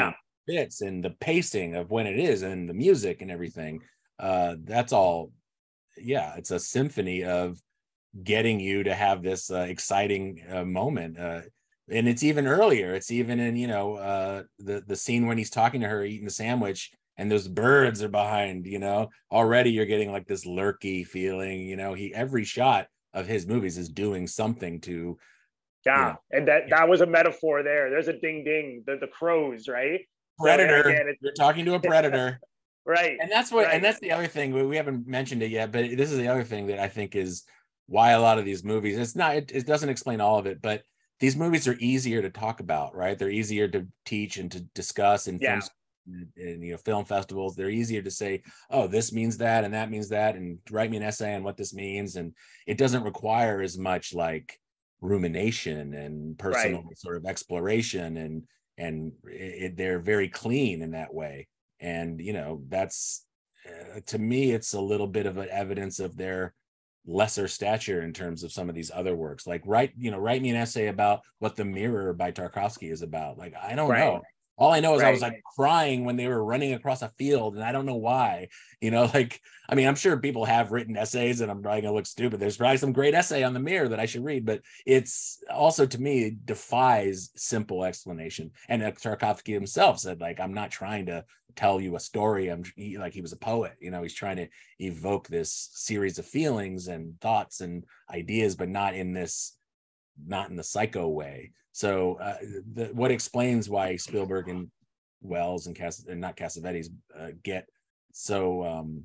fits and the pacing of when it is and the music and everything. Uh, that's all. Yeah, it's a symphony of getting you to have this uh, exciting uh, moment. Uh, and it's even earlier. It's even in, you know, uh, the, the scene when he's talking to her, eating the sandwich, and those birds are behind, you know, already you're getting like this lurky feeling, you know, he, every shot of his movies is doing something to, yeah. you know, And that, that was a metaphor there. There's a ding, ding, the, the crows, right? predator. So, again, you're talking to a predator. Right. And that's what, right. and that's the other thing, we, we haven't mentioned it yet, but this is the other thing that I think is why a lot of these movies, it's not, it, it doesn't explain all of it, but these movies are easier to talk about, right? They're easier to teach and to discuss in yeah. films and, you know, film festivals. They're easier to say, oh, this means that and that means that, and write me an essay on what this means. And it doesn't require as much like rumination and personal right. sort of exploration, and and it, they're very clean in that way. And you know, that's uh, to me, it's a little bit of an evidence of their lesser stature in terms of some of these other works. Like write, you know, write me an essay about what The Mirror by Tarkovsky is about. Like, I don't right. know. All I know is right. I was like crying when they were running across a field, and I don't know why. You know, like, I mean, I'm sure people have written essays, and I'm probably gonna look stupid. There's probably some great essay on The Mirror that I should read, but it's also, to me, defies simple explanation. And Tarkovsky himself said, like, I'm not trying to tell you a story. I'm he, like, he was a poet. You know, he's trying to evoke this series of feelings and thoughts and ideas, but not in this, not in the psycho way. So uh, the, what explains why Spielberg and Wells and, Cass- and not Cassavetes uh, get so um,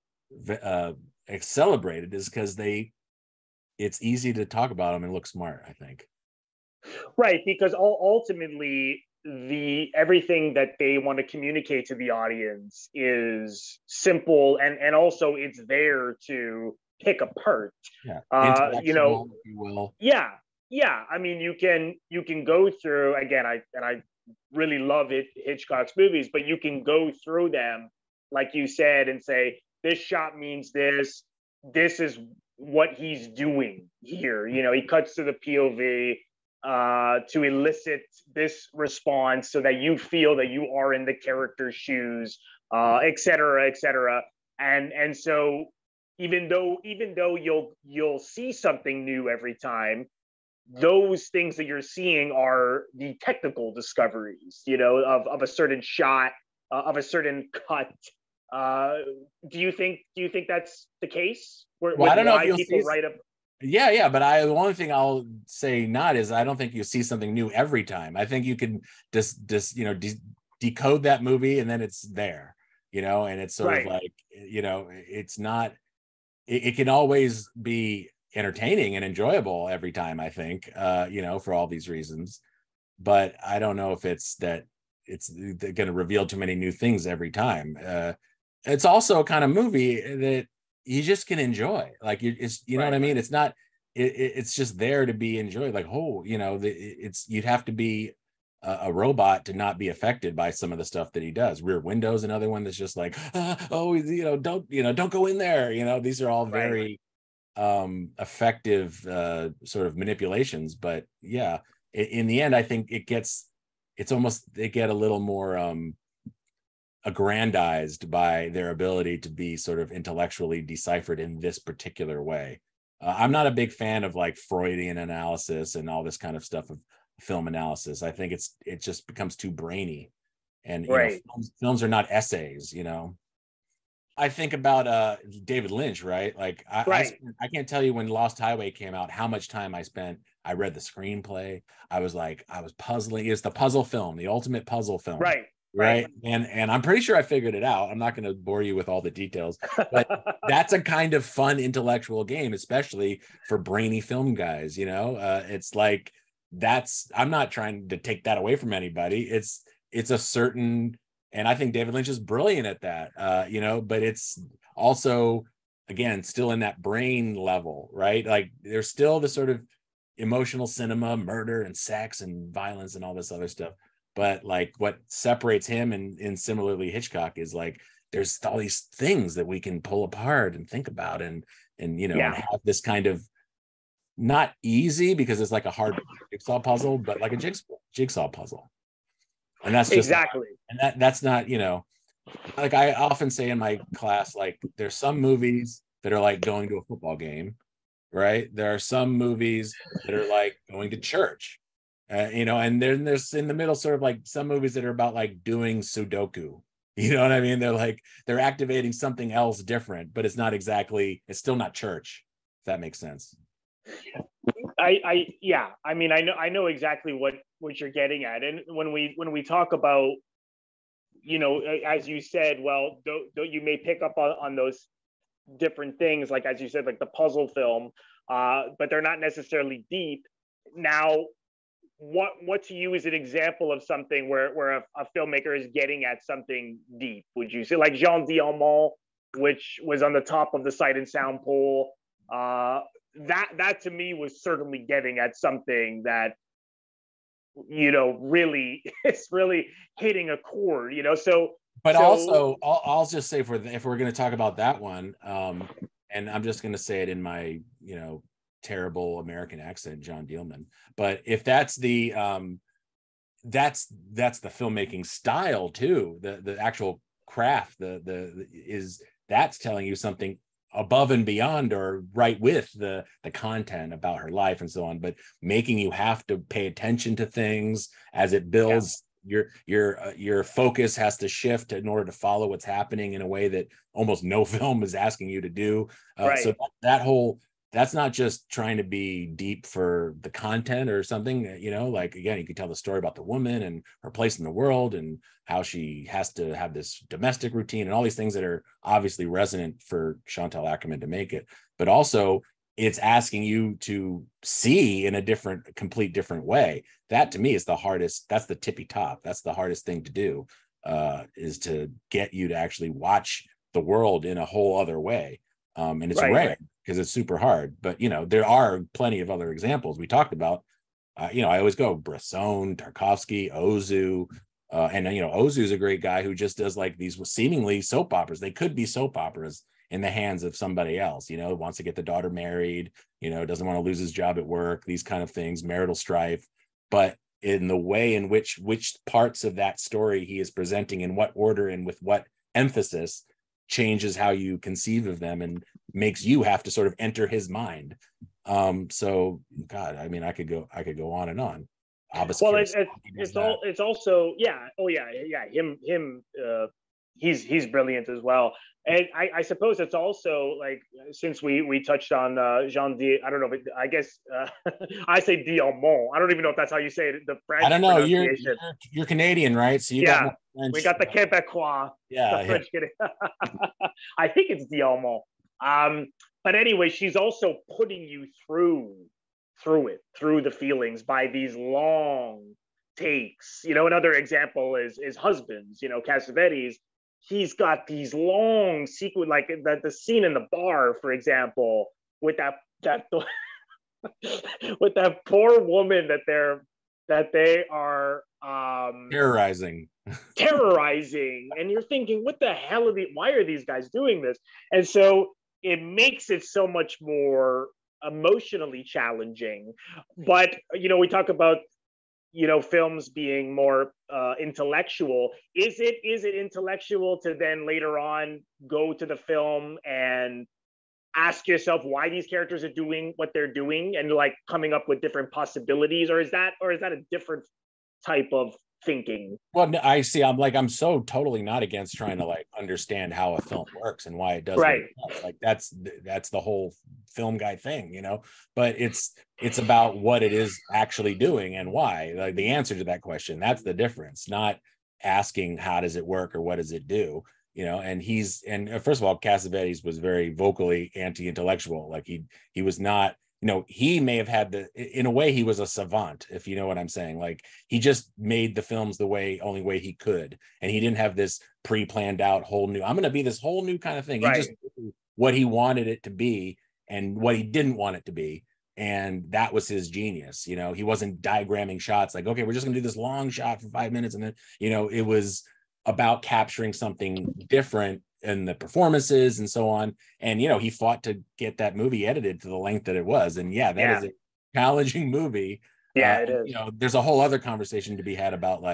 uh, celebrated is because they, it's easy to talk about them and look smart, I think. Right, because ultimately the everything that they want to communicate to the audience is simple, and and also it's there to pick apart. Yeah, uh, you know, if you will. Yeah. Yeah, I mean, you can you can go through again. I and I really love it, Hitchcock's movies, but you can go through them, like you said, and say this shot means this. This is what he's doing here. You know, he cuts to the P O V uh, to elicit this response, so that you feel that you are in the character's shoes, uh, et cetera, et cetera. And and so even though even though you'll you'll see something new every time, those things that you're seeing are the technical discoveries, you know, of, of a certain shot, uh, of a certain cut. Uh, do you think do you think that's the case? Well, I don't know if you'll people see... write up. Yeah, yeah, but I the one thing I'll say not is I don't think you see something new every time. I think you can just just you know de- decode that movie and then it's there, you know, and it's sort right. of like, you know, it's not. It, it can always be entertaining and enjoyable every time, I think, uh, you know, for all these reasons. But I don't know if it's that it's going to reveal too many new things every time. Uh, it's also a kind of movie that you just can enjoy. Like, it's, you know right. what I mean? It's not, it, it's just there to be enjoyed. Like, oh, you know, the, it's, you'd have to be a, a robot to not be affected by some of the stuff that he does. Rear Window's another one that's just like, ah, oh, you know, don't, you know, don't go in there. You know, these are all very, right. um effective uh sort of manipulations. But yeah, in, in the end, I think it gets it's almost they get a little more um aggrandized by their ability to be sort of intellectually deciphered in this particular way. uh, I'm not a big fan of like Freudian analysis and all this kind of stuff of film analysis. I think it's it just becomes too brainy, and you right. know, films, films are not essays, you know. I think about uh, David Lynch, right? Like I, right. I, spent, I can't tell you when Lost Highway came out, how much time I spent. I read the screenplay. I was like, I was puzzling. It's the puzzle film, the ultimate puzzle film. Right. Right. right. And, and I'm pretty sure I figured it out. I'm not going to bore you with all the details, but that's a kind of fun intellectual game, especially for brainy film guys. You know, uh, it's like, that's, I'm not trying to take that away from anybody. It's, it's a certain, and I think David Lynch is brilliant at that, uh, you know, but it's also, again, still in that brain level, right? Like there's still the sort of emotional cinema, murder and sex and violence and all this other stuff. But like what separates him and, and similarly Hitchcock is like, there's all these things that we can pull apart and think about and, and, you know, yeah. and have this kind of not easy because it's like a hard jigsaw puzzle, but like a jigsaw, jigsaw puzzle. And that's just exactly. And that that's not, you know, like I often say in my class, like there's some movies that are like going to a football game, right? There are some movies that are like going to church, uh, you know, and then there's in the middle sort of like some movies that are about like doing Sudoku. You know what I mean? They're like they're activating something else different, but it's not exactly, it's still not church, if that makes sense. I, I, yeah. I mean, I know, I know exactly what what you're getting at, and when we when we talk about, you know, as you said, well, though, though you may pick up on, on those different things, like as you said, like the puzzle film, uh, but they're not necessarily deep. Now, what what to you is an example of something where where a, a filmmaker is getting at something deep? Would you say like Jean Dielmont, which was on the top of the Sight and Sound poll? Uh, that that to me was certainly getting at something that, you know, really it's really hitting a chord, you know. So but so, also I'll, I'll just say, for the, if we're going to talk about that one, um and I'm just going to say it in my, you know, terrible American accent, John Dielman, but if that's the um that's that's the filmmaking style too, the the actual craft, the the, the is that's telling you something above and beyond or right with the the content about her life and so on, but making you have to pay attention to things as it builds. Yeah. your your uh, your focus has to shift in order to follow what's happening in a way that almost no film is asking you to do. Uh, right. So that, that whole that's not just trying to be deep for the content or something, you know, like, again, you could tell the story about the woman and her place in the world and how she has to have this domestic routine and all these things that are obviously resonant for Chantal Akerman to make it. But also it's asking you to see in a different, complete different way. That to me is the hardest. That's the tippy top. That's the hardest thing to do, uh, is to get you to actually watch the world in a whole other way. Um, and it's right. rare because it's super hard, but you know, there are plenty of other examples we talked about. Uh, you know, I always go Bresson, Tarkovsky, Ozu, uh, and you know, Ozu's a great guy who just does like these seemingly soap operas. They could be soap operas in the hands of somebody else, you know, wants to get the daughter married, you know, doesn't want to lose his job at work, these kind of things, marital strife. But in the way in which which parts of that story he is presenting, in what order and with what emphasis, changes how you conceive of them and makes you have to sort of enter his mind. Um, so God, I mean, I could go, I could go on and on. Obviously, well, it's, it's, it's all, it's also, yeah. Oh yeah. Yeah. Him, him, uh, he's, he's brilliant as well. And I, I suppose it's also like, since we, we touched on uh, Jean D, I don't know, but I guess uh, I say Dielmont. I don't even know if that's how you say it. The French I don't know. You're, you're, you're Canadian, right? So you yeah, got French, we got the Quebecois. Yeah, the French yeah. I think it's Dielmont. Um, but anyway, she's also putting you through, through it, through the feelings by these long takes. You know, another example is is Husbands. You know, Cassavetes. He's got these long sequence, like the, the scene in the bar, for example, with that that with that poor woman that they're that they are um, terrorizing, terrorizing, and you're thinking, what the hell are the? Why are these guys doing this? And so it makes it so much more emotionally challenging. But you know, we talk about, you know, films being more uh, intellectual. Is it is it intellectual to then later on go to the film and ask yourself why these characters are doing what they're doing and like coming up with different possibilities, or is that or is that a different type of thinking? Well, I see. I'm like, I'm so totally not against trying to like understand how a film works and why it does. Right. It does. Like that's that's the whole film guy thing, you know. But it's it's about what it is actually doing and why. Like the answer to that question, that's the difference. Not asking how does it work or what does it do, you know. And he's and first of all, Cassavetes was very vocally anti-intellectual. Like he he was not. You know, he may have had the, in a way, he was a savant, if you know what I'm saying. Like he just made the films the way, only way he could. And he didn't have this pre-planned out whole new, I'm going to be this whole new kind of thing. Right. He just knew what he wanted it to be and what he didn't want it to be. And that was his genius. You know, he wasn't diagramming shots like, okay, we're just going to do this long shot for five minutes. And then, you know, it was about capturing something different in the performances and so on. And, you know, he fought to get that movie edited to the length that it was. And yeah, that yeah. is a challenging movie. Yeah, uh, it is. You know, there's a whole other conversation to be had about like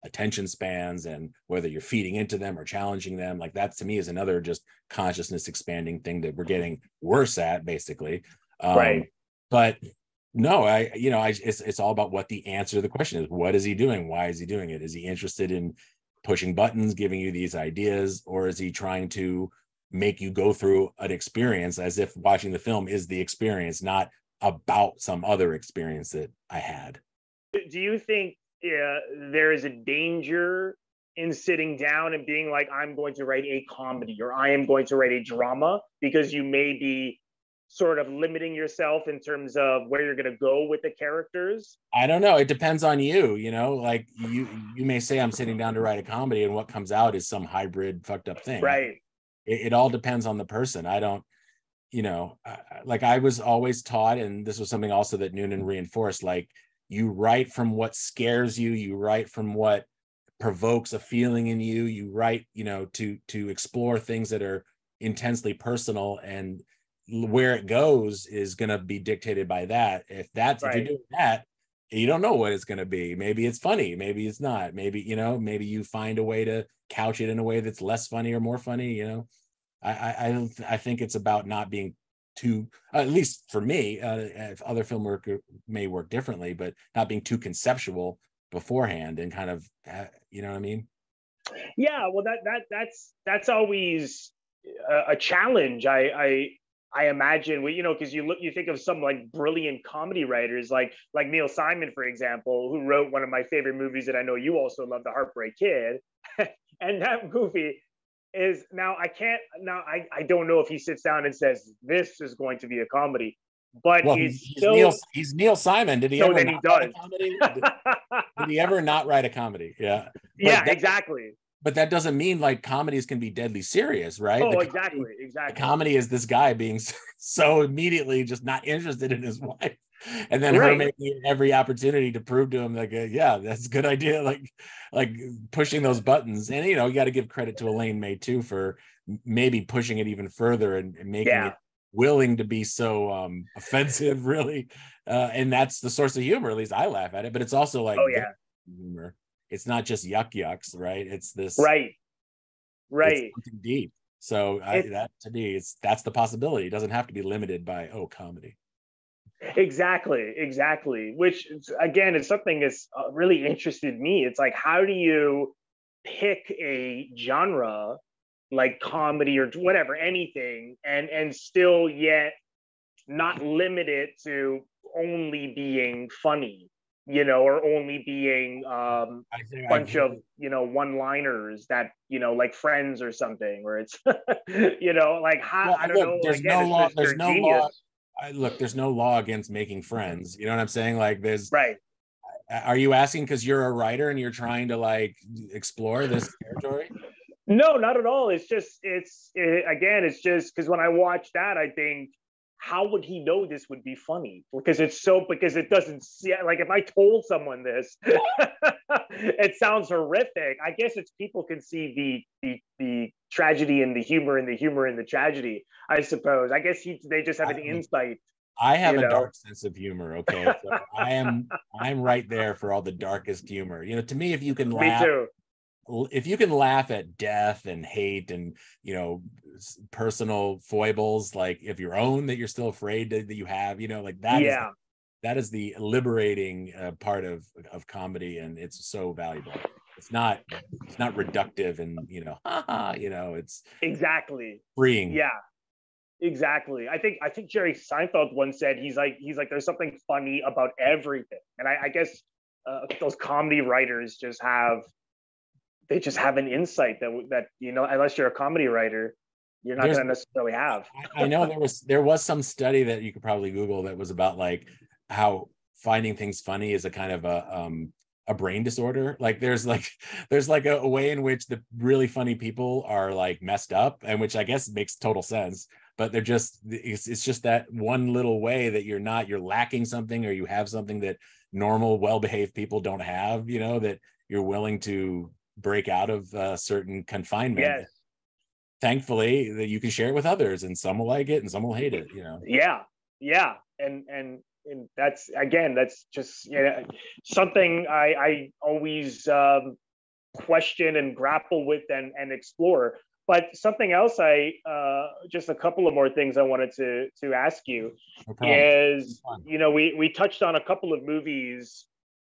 attention spans and whether you're feeding into them or challenging them. Like that to me is another just consciousness expanding thing that we're getting worse at, basically. Um, right. But no, I, you know, I, it's, it's all about what the answer to the question is. What is he doing? Why is he doing it? Is he interested in pushing buttons, giving you these ideas, or is he trying to make you go through an experience as if watching the film is the experience, not about some other experience that I had? Do you think uh, there is a danger in sitting down and being like, I'm going to write a comedy or I am going to write a drama, because you may be sort of limiting yourself in terms of where you're going to go with the characters? I don't know. It depends on you, you know, like you, you may say I'm sitting down to write a comedy and what comes out is some hybrid fucked up thing. Right. It, it all depends on the person. I don't, you know, like I was always taught, and this was something also that Noonan reinforced, like you write from what scares you, you write from what provokes a feeling in you, you write, you know, to to explore things that are intensely personal, and where it goes is going to be dictated by that. If that's right. If you're doing that, you don't know what it's going to be. Maybe it's funny, maybe it's not, maybe, you know, maybe you find a way to couch it in a way that's less funny or more funny, you know. I I I think it's about not being too, uh, at least for me, uh, if other film work may work differently, but not being too conceptual beforehand and kind of, you know what I mean? Yeah, well, that that that's that's always a, a challenge. I I I imagine, well, you know, because you look, you think of some like brilliant comedy writers, like like Neil Simon, for example, who wrote one of my favorite movies that I know you also love, The Heartbreak Kid, and that movie is now I can't now I I don't know if he sits down and says this is going to be a comedy, but well, he's, he's, still, Neil, he's Neil Simon. Did he so ever then not he does. write a comedy? Did, did he ever not write a comedy? Yeah. But yeah, that, exactly. But that doesn't mean like comedies can be deadly serious, right? Oh, the exactly, comedy, exactly. The comedy is this guy being so immediately just not interested in his wife, and then right. her making every opportunity to prove to him like, uh, yeah, that's a good idea, like, like pushing those buttons. And you know, you got to give credit to Elaine May too for maybe pushing it even further and, and making yeah. it willing to be so um, offensive, really. Uh, and that's the source of humor. At least I laugh at it, but it's also like, oh yeah, humor. It's not just yuck yucks, right? It's this right, right. It's something deep. So I, that to me, it's that's the possibility. It doesn't have to be limited by oh comedy. Exactly, exactly. Which again is something that's really interested me. It's like, how do you pick a genre like comedy or whatever, anything, and and still yet not limit it to only being funny, you know, or only being um, a bunch of, you know, one-liners that, you know, like Friends or something, where it's, you know, like, how, well, I don't look, know. There's Again, no law. There's no genius. law. I, look, there's no law against making friends. You know what I'm saying? Like, there's right. Are you asking because you're a writer and you're trying to like explore this territory? No, not at all. It's just, it's it, again, it's just because when I watch that, I think, how would he know this would be funny? Because it's so, because it doesn't see, like if I told someone this, it sounds horrific. I guess it's people can see the, the, the tragedy and the humor and the humor and the tragedy, I suppose. I guess he, they just have an I, insight. I have a know? dark sense of humor. Okay. So I am, I'm right there for all the darkest humor. You know, to me, if you can laugh, me too. if you can laugh at death and hate and, you know, personal foibles, like if your own that you're still afraid to, that you have, you know, like that yeah. is the, that is the liberating uh, part of of comedy, and it's so valuable. It's not it's not reductive and, you know, haha, you know, it's exactly freeing. Yeah, exactly. I think I think Jerry Seinfeld once said he's like he's like there's something funny about everything, and I, I guess uh, those comedy writers just have. They just have an insight that that you know, unless you're a comedy writer, you're not going to necessarily have. I know there was there was some study that you could probably Google that was about like how finding things funny is a kind of a um a brain disorder. Like there's like there's like a, a way in which the really funny people are like messed up, and which I guess makes total sense. But they're just it's, it's just that one little way that you're not you're lacking something, or you have something that normal well-behaved people don't have. You know, that you're willing to break out of uh, certain confinement. Yes. Thankfully that you can share it with others, and some will like it and some will hate it, you know. Yeah, yeah. And and and that's again, that's just, you know, something I I always um question and grapple with and, and explore. But something else, I uh, just a couple of more things I wanted to to ask you No is, you know, we we touched on a couple of movies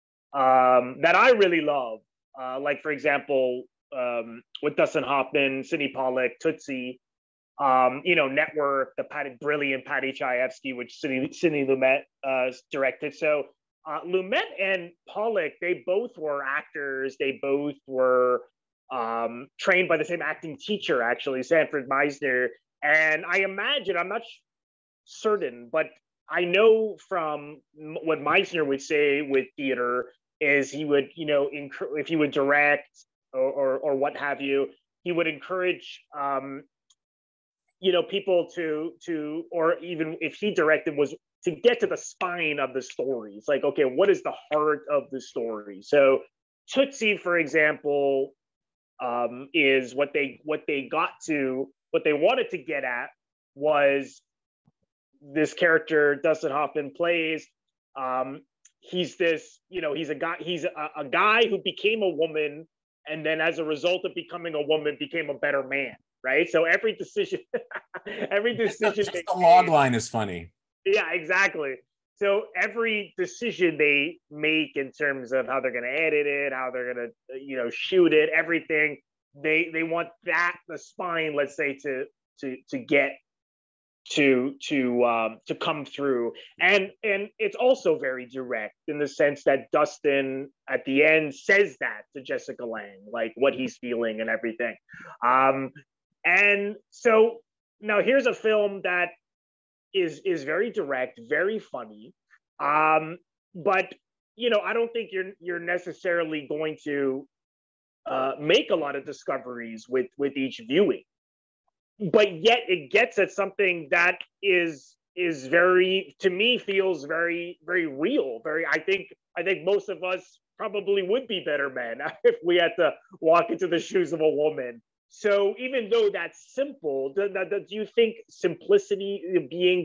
um, that I really love, uh, like for example, um, with Dustin Hoffman, Sidney Pollack, Tootsie, um, you know, Network, the Patty, brilliant Patty Chayefsky, which Sidney, Sidney Lumet uh, directed. So uh, Lumet and Pollack, they both were actors. They both were um, trained by the same acting teacher, actually, Sanford Meisner. And I imagine, I'm not certain, but I know from what Meisner would say with theater is he would, you know, enc- if he would direct or, or, or what have you, he would encourage, um, you know, people to, to, or even if he directed, was to get to the spine of the story. It's like, okay, what is the heart of the story? So Tootsie, for example, um, is what they what they got to what they wanted to get at was this character Dustin Hoffman plays. Um, he's this, you know, he's a guy. He's a, a guy who became a woman, and then as a result of becoming a woman, became a better man. Right. So every decision, every decision. Just, just the log line is funny. Yeah, exactly. So every decision they make in terms of how they're going to edit it, how they're going to, you know, shoot it, everything, they they want that the spine, let's say, to to to get to to um, to come through, and and it's also very direct in the sense that Dustin at the end says that to Jessica Lange, like what he's feeling and everything. Um, and so now here's a film that is is very direct, very funny. Um, but you know, I don't think you're you're necessarily going to uh, make a lot of discoveries with with each viewing. But yet it gets at something that is is very, to me, feels very very real. Very, I think I think most of us probably would be better men if we had to walk into the shoes of a woman. So even though that's simple, do, do, do you think simplicity, being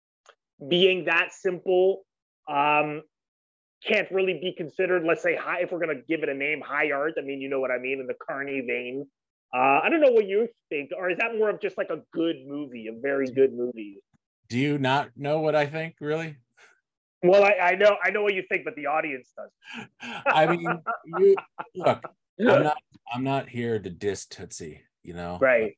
being that simple, um, can't really be considered, let's say, high, if we're going to give it a name, high art? I mean, you know what I mean, in the Carney vein. Uh, I don't know what you think, or is that more of just like a good movie, a very good movie? Do you not know what I think, really? Well, I, I know I know what you think, but the audience does. I mean, you look. I'm not. I'm not here to diss Tootsie, you know. Right.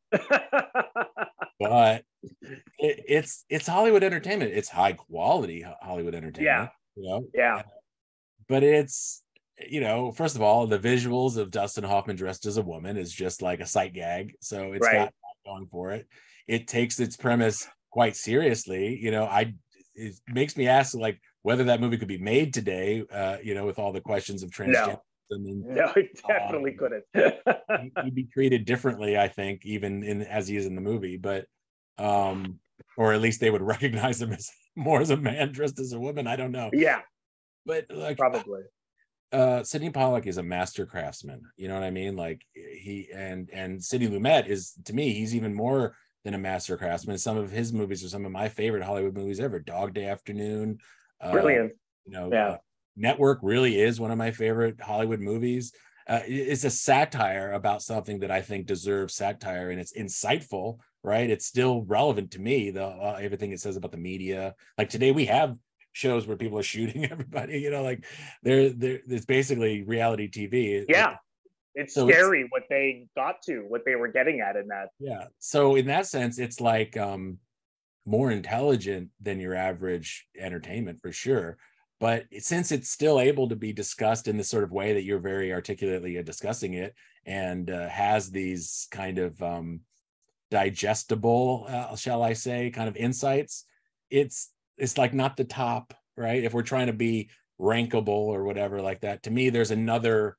But it, it's it's Hollywood entertainment. It's high quality Hollywood entertainment. Yeah. You know. Yeah. But it's, you know, first of all, the visuals of Dustin Hoffman dressed as a woman is just like a sight gag. So it's Right. got going for it. It takes its premise quite seriously. You know, I it makes me ask like whether that movie could be made today. Uh, you know, with all the questions of transgender. No. And, no, it definitely um, couldn't. He'd be treated differently, I think, even in as he is in the movie. But um, or at least they would recognize him as more as a man dressed as a woman. I don't know. Yeah. But like probably uh Sidney Pollack is a master craftsman, you know what I mean? Like he and and Sidney Lumet is, to me, he's even more than a master craftsman. Some of his movies are some of my favorite Hollywood movies ever. Dog Day Afternoon, brilliant. Uh, you know, yeah. uh, Network really is one of my favorite Hollywood movies. Uh, it's a satire about something that I think deserves satire, and it's insightful, right? It's still relevant to me, the uh, everything it says about the media. Like today we have shows where people are shooting everybody, you know, like they're they're it's basically reality T V. Yeah, it's so scary it's, what they got to, what they were getting at in that. Yeah, so in that sense, it's like um more intelligent than your average entertainment for sure. But since it's still able to be discussed in this sort of way that you're very articulately discussing it, and uh, has these kind of um digestible, uh, shall I say, kind of insights, it's it's like not the top, right? If we're trying to be rankable or whatever like that, to me, there's another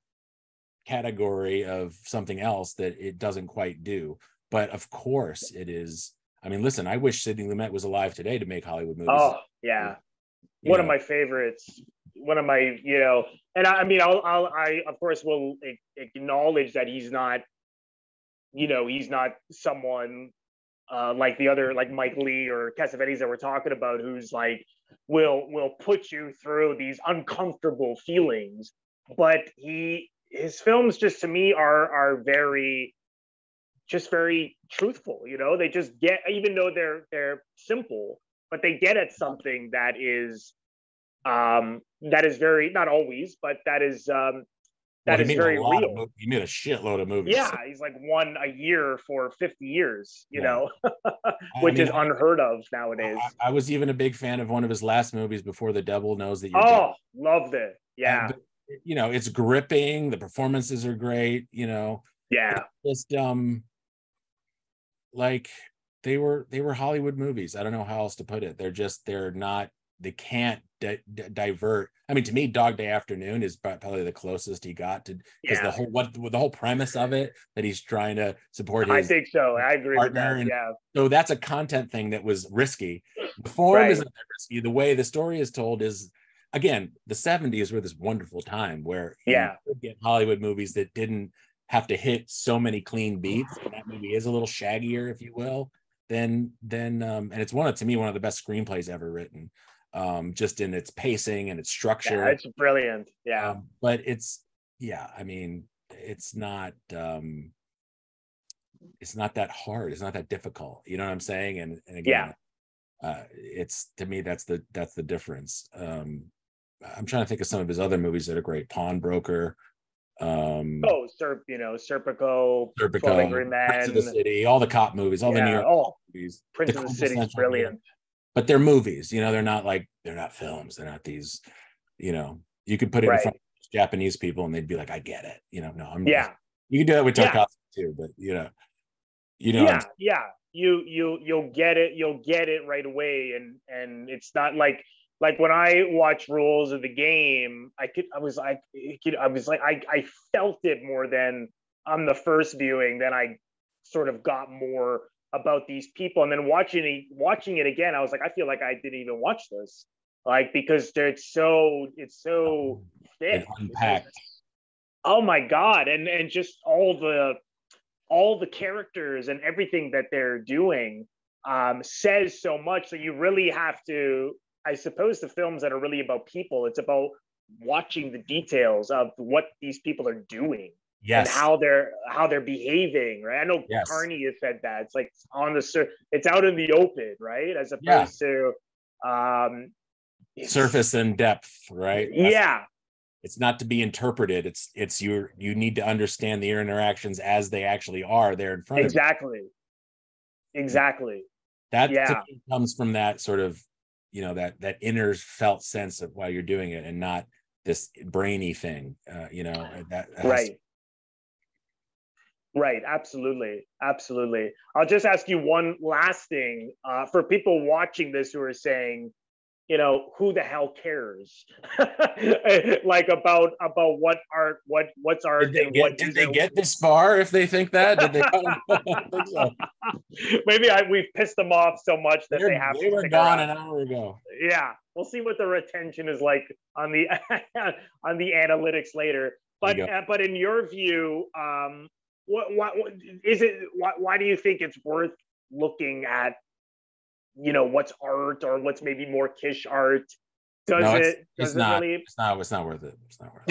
category of something else that it doesn't quite do. But of course it is. I mean, listen, I wish Sidney Lumet was alive today to make Hollywood movies. Oh, yeah. You One know. of my favorites. One of my, you know, and I, I mean, I'll, I'll, I, of course, will acknowledge that he's not, you know, he's not someone Uh, like the other, like Mike Lee or Cassavetes that we're talking about, who's like will will put you through these uncomfortable feelings. But he his films just to me are are very just very truthful. You know, they just get, even though they're they're simple, but they get at something that is um that is very, not always, but that is um Well, that he is made a very lot of real. movies. He made a shitload of movies. Yeah, So, he's like one a year for fifty years, you yeah. know, I which mean, is I, unheard of I, nowadays. I was even a big fan of one of his last movies, Before the Devil Knows That You're Dead. Oh, loved it. Uh, Yeah. but you know, it's gripping. The performances are great. You know, Yeah. it's just um, like they were they were Hollywood movies. I don't know how else to put it. They're just they're not. They can't di- di- divert. I mean, to me, Dog Day Afternoon is probably the closest he got to, because the Yeah. whole what the whole premise of it, that he's trying to support I his think so. I agree with partner, that. and Yeah. so that's a content thing that was risky. The form Right. isn't that risky. The way the story is told is, again, the seventies were this wonderful time where Yeah. you could get Hollywood movies that didn't have to hit so many clean beats, and that movie is a little shaggier, if you will. Then, then, um, and it's one of, to me, one of the best screenplays ever written, um, just in its pacing and its structure. Yeah, it's brilliant. Yeah. Um, but it's, yeah, I mean, it's not, um, it's not that hard. It's not that difficult. You know what I'm saying? And, and again, yeah. uh, it's, to me, that's the, that's the difference. Um, I'm trying to think of some of his other movies that are great. Pawnbroker. Um, oh, Serp, you know, Serpico, Serpico, twelve Angry Men, Prince of the City, all the cop movies, all yeah. the New York oh, movies. Prince the of the City is brilliant. Movie. But they're movies, you know, they're not like, they're not films. They're not these, you know, you could put it right. in front of Japanese people and they'd be like, I get it. You know, no, I'm, yeah. You can do that with Tarkovsky yeah. too, but you know, you know, yeah, yeah. You, you, you'll get it. You'll get it right away. And, and it's not like, like when I watch Rules of the Game, I could, I was like, I was like, I, I felt it more than on the first viewing. Then I sort of got more about these people, and then watching it, watching it again, I was like, I feel like I didn't even watch this, like because it's so, it's so thick, it's unpacked. It's, oh my god, and and just all the, all the characters and everything that they're doing um, says so much. So you really have to. I suppose the films that are really about people, it's about watching the details of what these people are doing. Yes. And how they're how they're behaving, right? I know yes. Carney has said that. It's like on the sur- it's out in the open, right? As opposed yeah. to um, surface and depth, right? That's, yeah. It's not to be interpreted. It's it's you you need to understand the interactions as they actually are there in front exactly. of you. Exactly. That yeah. comes from that sort of, you know, that that inner felt sense of why you're doing it, and not this brainy thing. Uh, you know, that, that right. Right, absolutely, absolutely. I'll just ask you one last thing uh, for people watching this who are saying, you know, who the hell cares, like about about what art, what what's art, did they and get, what did they get this far? If they think that, did they? think so. Maybe I, we've pissed them off so much that They're, they have. They to were gone around. An hour ago. Yeah, we'll see what the retention is like on the on the analytics later. But uh, but in your view, um, What, what, what is it? Why, why do you think it's worth looking at? You know, what's art or what's maybe more Kish art? Does no, it? It's, does it's it not. Really... It's not. It's not worth it. It's not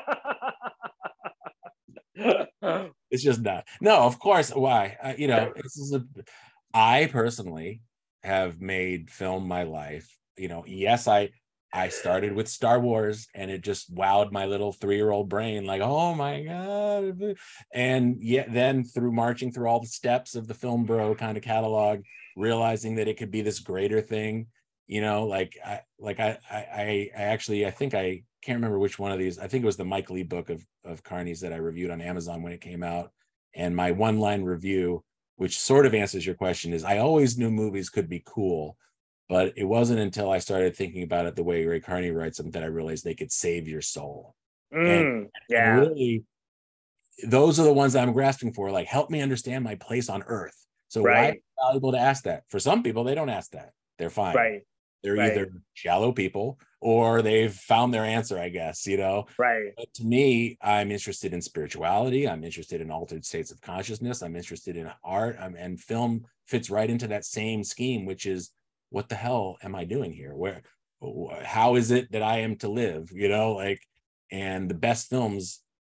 worth it. It's just not. No, of course. Why? Uh, you know, this is a. I personally have made film my life. You know, yes, I. I started with Star Wars, and it just wowed my little three-year-old brain, like, oh my God. And yet then through marching through all the steps of the Film Bro kind of catalog, realizing that it could be this greater thing, you know, like I like I I I actually I think I can't remember which one of these. I think it was the Mike Lee book of of Carney's that I reviewed on Amazon when it came out. And my one-line review, which sort of answers your question, is I always knew movies could be cool. But it wasn't until I started thinking about it the way Ray Carney writes them that I realized they could save your soul. Mm, and, yeah. and really, those are the ones I'm grasping for. Like, help me understand my place on Earth. So right. why is it valuable to ask that? For some people, they don't ask that. They're fine. Right. They're right. either shallow people or they've found their answer, I guess, you know? Right. But to me, I'm interested in spirituality. I'm interested in altered states of consciousness. I'm interested in art. I'm, and film fits right into that same scheme, which is, what the hell am I doing here? Where, how is it that I am to live? You know, like, and the best films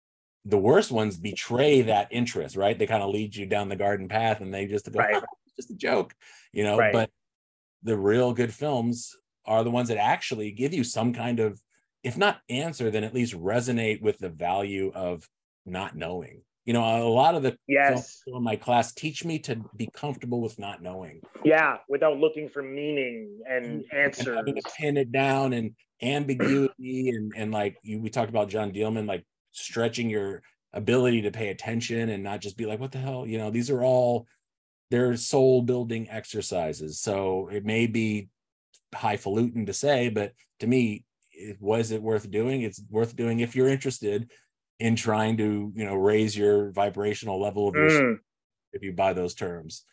the worst ones betray that interest, right? They kind of lead you down the garden path and they just go, Right. oh, it's just a joke, you know, Right. but the real good films are the ones that actually give you some kind of, if not answer, then at least resonate with the value of not knowing. You know, a lot of the Yes. films in my class teach me to be comfortable with not knowing. Yeah, without looking for meaning and answers. And having to pin it down and ambiguity and, and like you, we talked about John Dielman, like stretching your ability to pay attention and not just be like, what the hell? You know, these are all, they're soul building exercises. So it may be highfalutin to say, but to me, it, was it worth doing? It's worth doing if you're interested in trying to, you know, raise your vibrational level of your Mm. soul, if you buy those terms.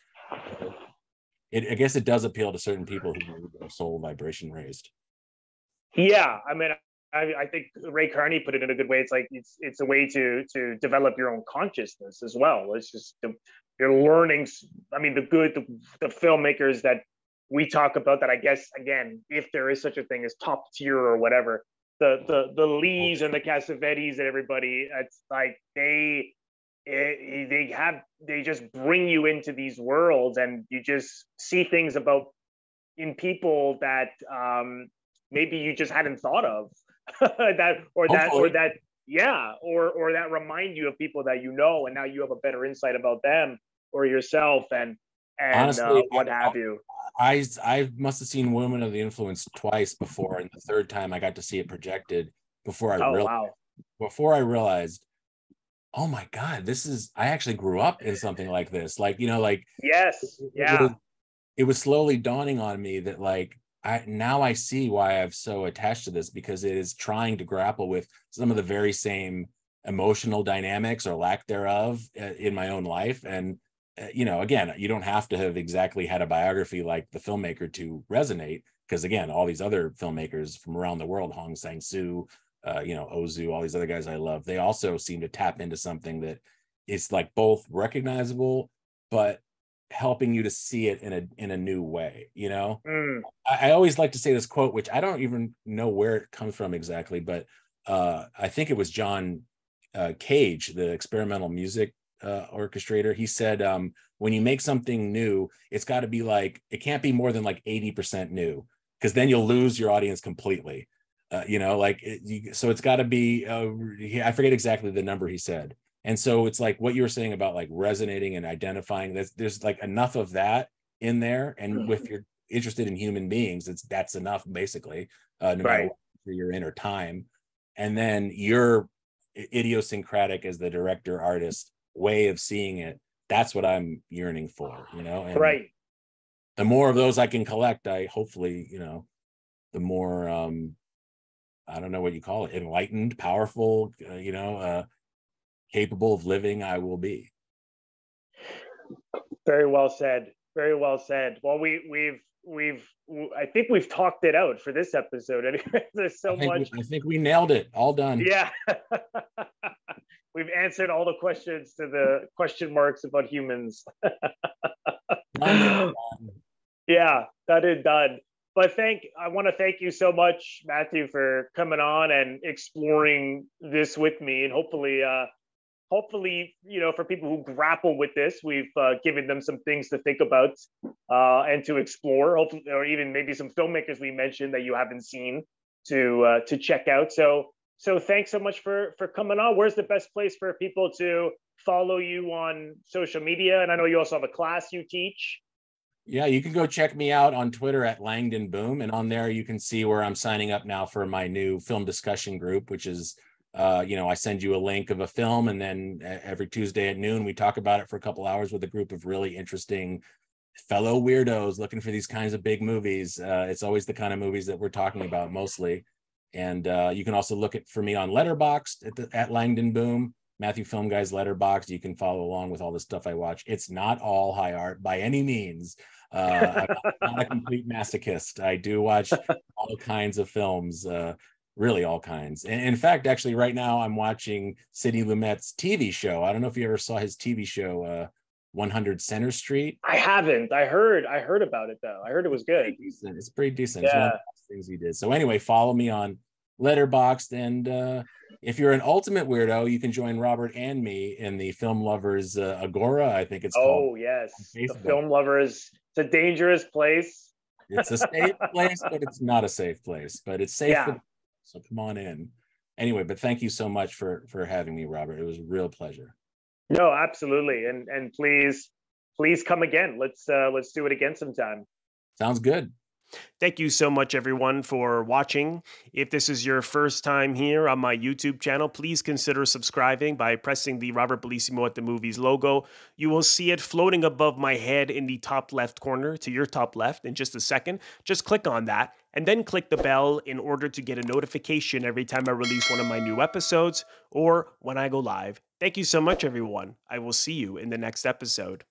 It, I guess it does appeal to certain people who need their soul vibration raised. Yeah, I mean, I, I think Ray Carney put it in a good way. It's like it's it's a way to to develop your own consciousness as well. It's just the, you're learning. I mean, the good the, the filmmakers that we talk about that, I guess, again, if there is such a thing as top tier or whatever, the the the Lees and the Cassavetes and everybody, it's like they it, they have they just bring you into these worlds and you just see things about in people that um maybe you just hadn't thought of that or that Hopefully. or that yeah or or that remind you of people that you know, and now you have a better insight about them or yourself and and Honestly, uh, what I, have you. I I must have seen Women of the Influence twice before, and the third time I got to see it projected before I Oh realized, wow. before I realized, oh my God, this is, I actually grew up in something like this. Like, you know, like Yes. it, Yeah. it was, it was slowly dawning on me that like I now I see why I'm so attached to this, because it is trying to grapple with some of the very same emotional dynamics or lack thereof in my own life. And you know, again, you don't have to have exactly had a biography like the filmmaker to resonate, because again, all these other filmmakers from around the world, Hong Sang-soo, uh, you know, Ozu, all these other guys I love, they also seem to tap into something that is like both recognizable, but helping you to see it in a in a new way. You know, Mm. I, I always like to say this quote, which I don't even know where it comes from exactly, but uh, I think it was John uh, Cage, the experimental music uh, orchestrator. He said, um, when you make something new, it's got to be like, it can't be more than like eighty percent new, because then you'll lose your audience completely. Uh, you know, like, it, you, so it's got to be, uh, I forget exactly the number he said. And so it's like what you were saying about like resonating and identifying, there's, there's like enough of that in there. And if you're interested in human beings, it's, that's enough basically, uh, no matter Right. what you're in or time. And then you're idiosyncratic as the director artist way of seeing it, that's what I'm yearning for, you know. And Right. the more of those I can collect, I hopefully, you know, the more um I don't know what you call it, enlightened, powerful, uh, you know, uh capable of living I will be. Very well said. Very well said. Well, we we've we've I think we've talked it out for this episode. Anyway, there's so I think, much. we, I think we nailed it. All done. Yeah. We've answered all the questions to the question marks about humans. Done. Yeah, that is done. But thank I want to thank you so much, Matthew, for coming on and exploring this with me, and hopefully, uh, hopefully, you know, for people who grapple with this, we've uh, given them some things to think about uh, and to explore. Hopefully, or even maybe some filmmakers we mentioned that you haven't seen to uh, to check out. So, so thanks so much for for coming on. Where's the best place for people to follow you on social media? And I know you also have a class you teach. Yeah, you can go check me out on Twitter at Langdon Boom, and on there you can see where I'm signing up now for my new film discussion group, which is, uh, you know, I send you a link of a film, and then every Tuesday at noon we talk about it for a couple hours with a group of really interesting fellow weirdos looking for these kinds of big movies. Uh, it's always the kind of movies that we're talking about mostly, and uh, you can also look at for me on Letterboxd at, the, at Langdon Boom. Matthew Film Guy's Letterboxd. You can follow along with all the stuff I watch. It's not all high art by any means. Uh, I'm not a complete masochist. I do watch all kinds of films, uh, really all kinds. And in fact, actually, right now I'm watching Sidney Lumet's T V show. I don't know if you ever saw his T V show, uh, one hundred Center Street. I haven't. I heard. I heard about it though. I heard it was good. It's pretty decent. It's pretty decent. Yeah. It's one of the best things he did. So anyway, follow me on Letterboxd. And uh, if you're an ultimate weirdo, you can join Robert and me in the Film Lovers uh, Agora, I think it's called. Oh, yes. The Film Lovers. It's a dangerous place. It's a safe place, but it's not a safe place. But it's safe. Yeah. For, so come on in. Anyway, but thank you so much for for having me, Robert. It was a real pleasure. No, absolutely. And and please, please come again. Let's uh, let's do it again sometime. Sounds good. Thank you so much, everyone, for watching. If this is your first time here on my YouTube channel, please consider subscribing by pressing the Robert Bellissimo at the Movies logo. You will see it floating above my head in the top left corner to your top left in just a second. Just click on that and then click the bell in order to get a notification every time I release one of my new episodes or when I go live. Thank you so much, everyone. I will see you in the next episode.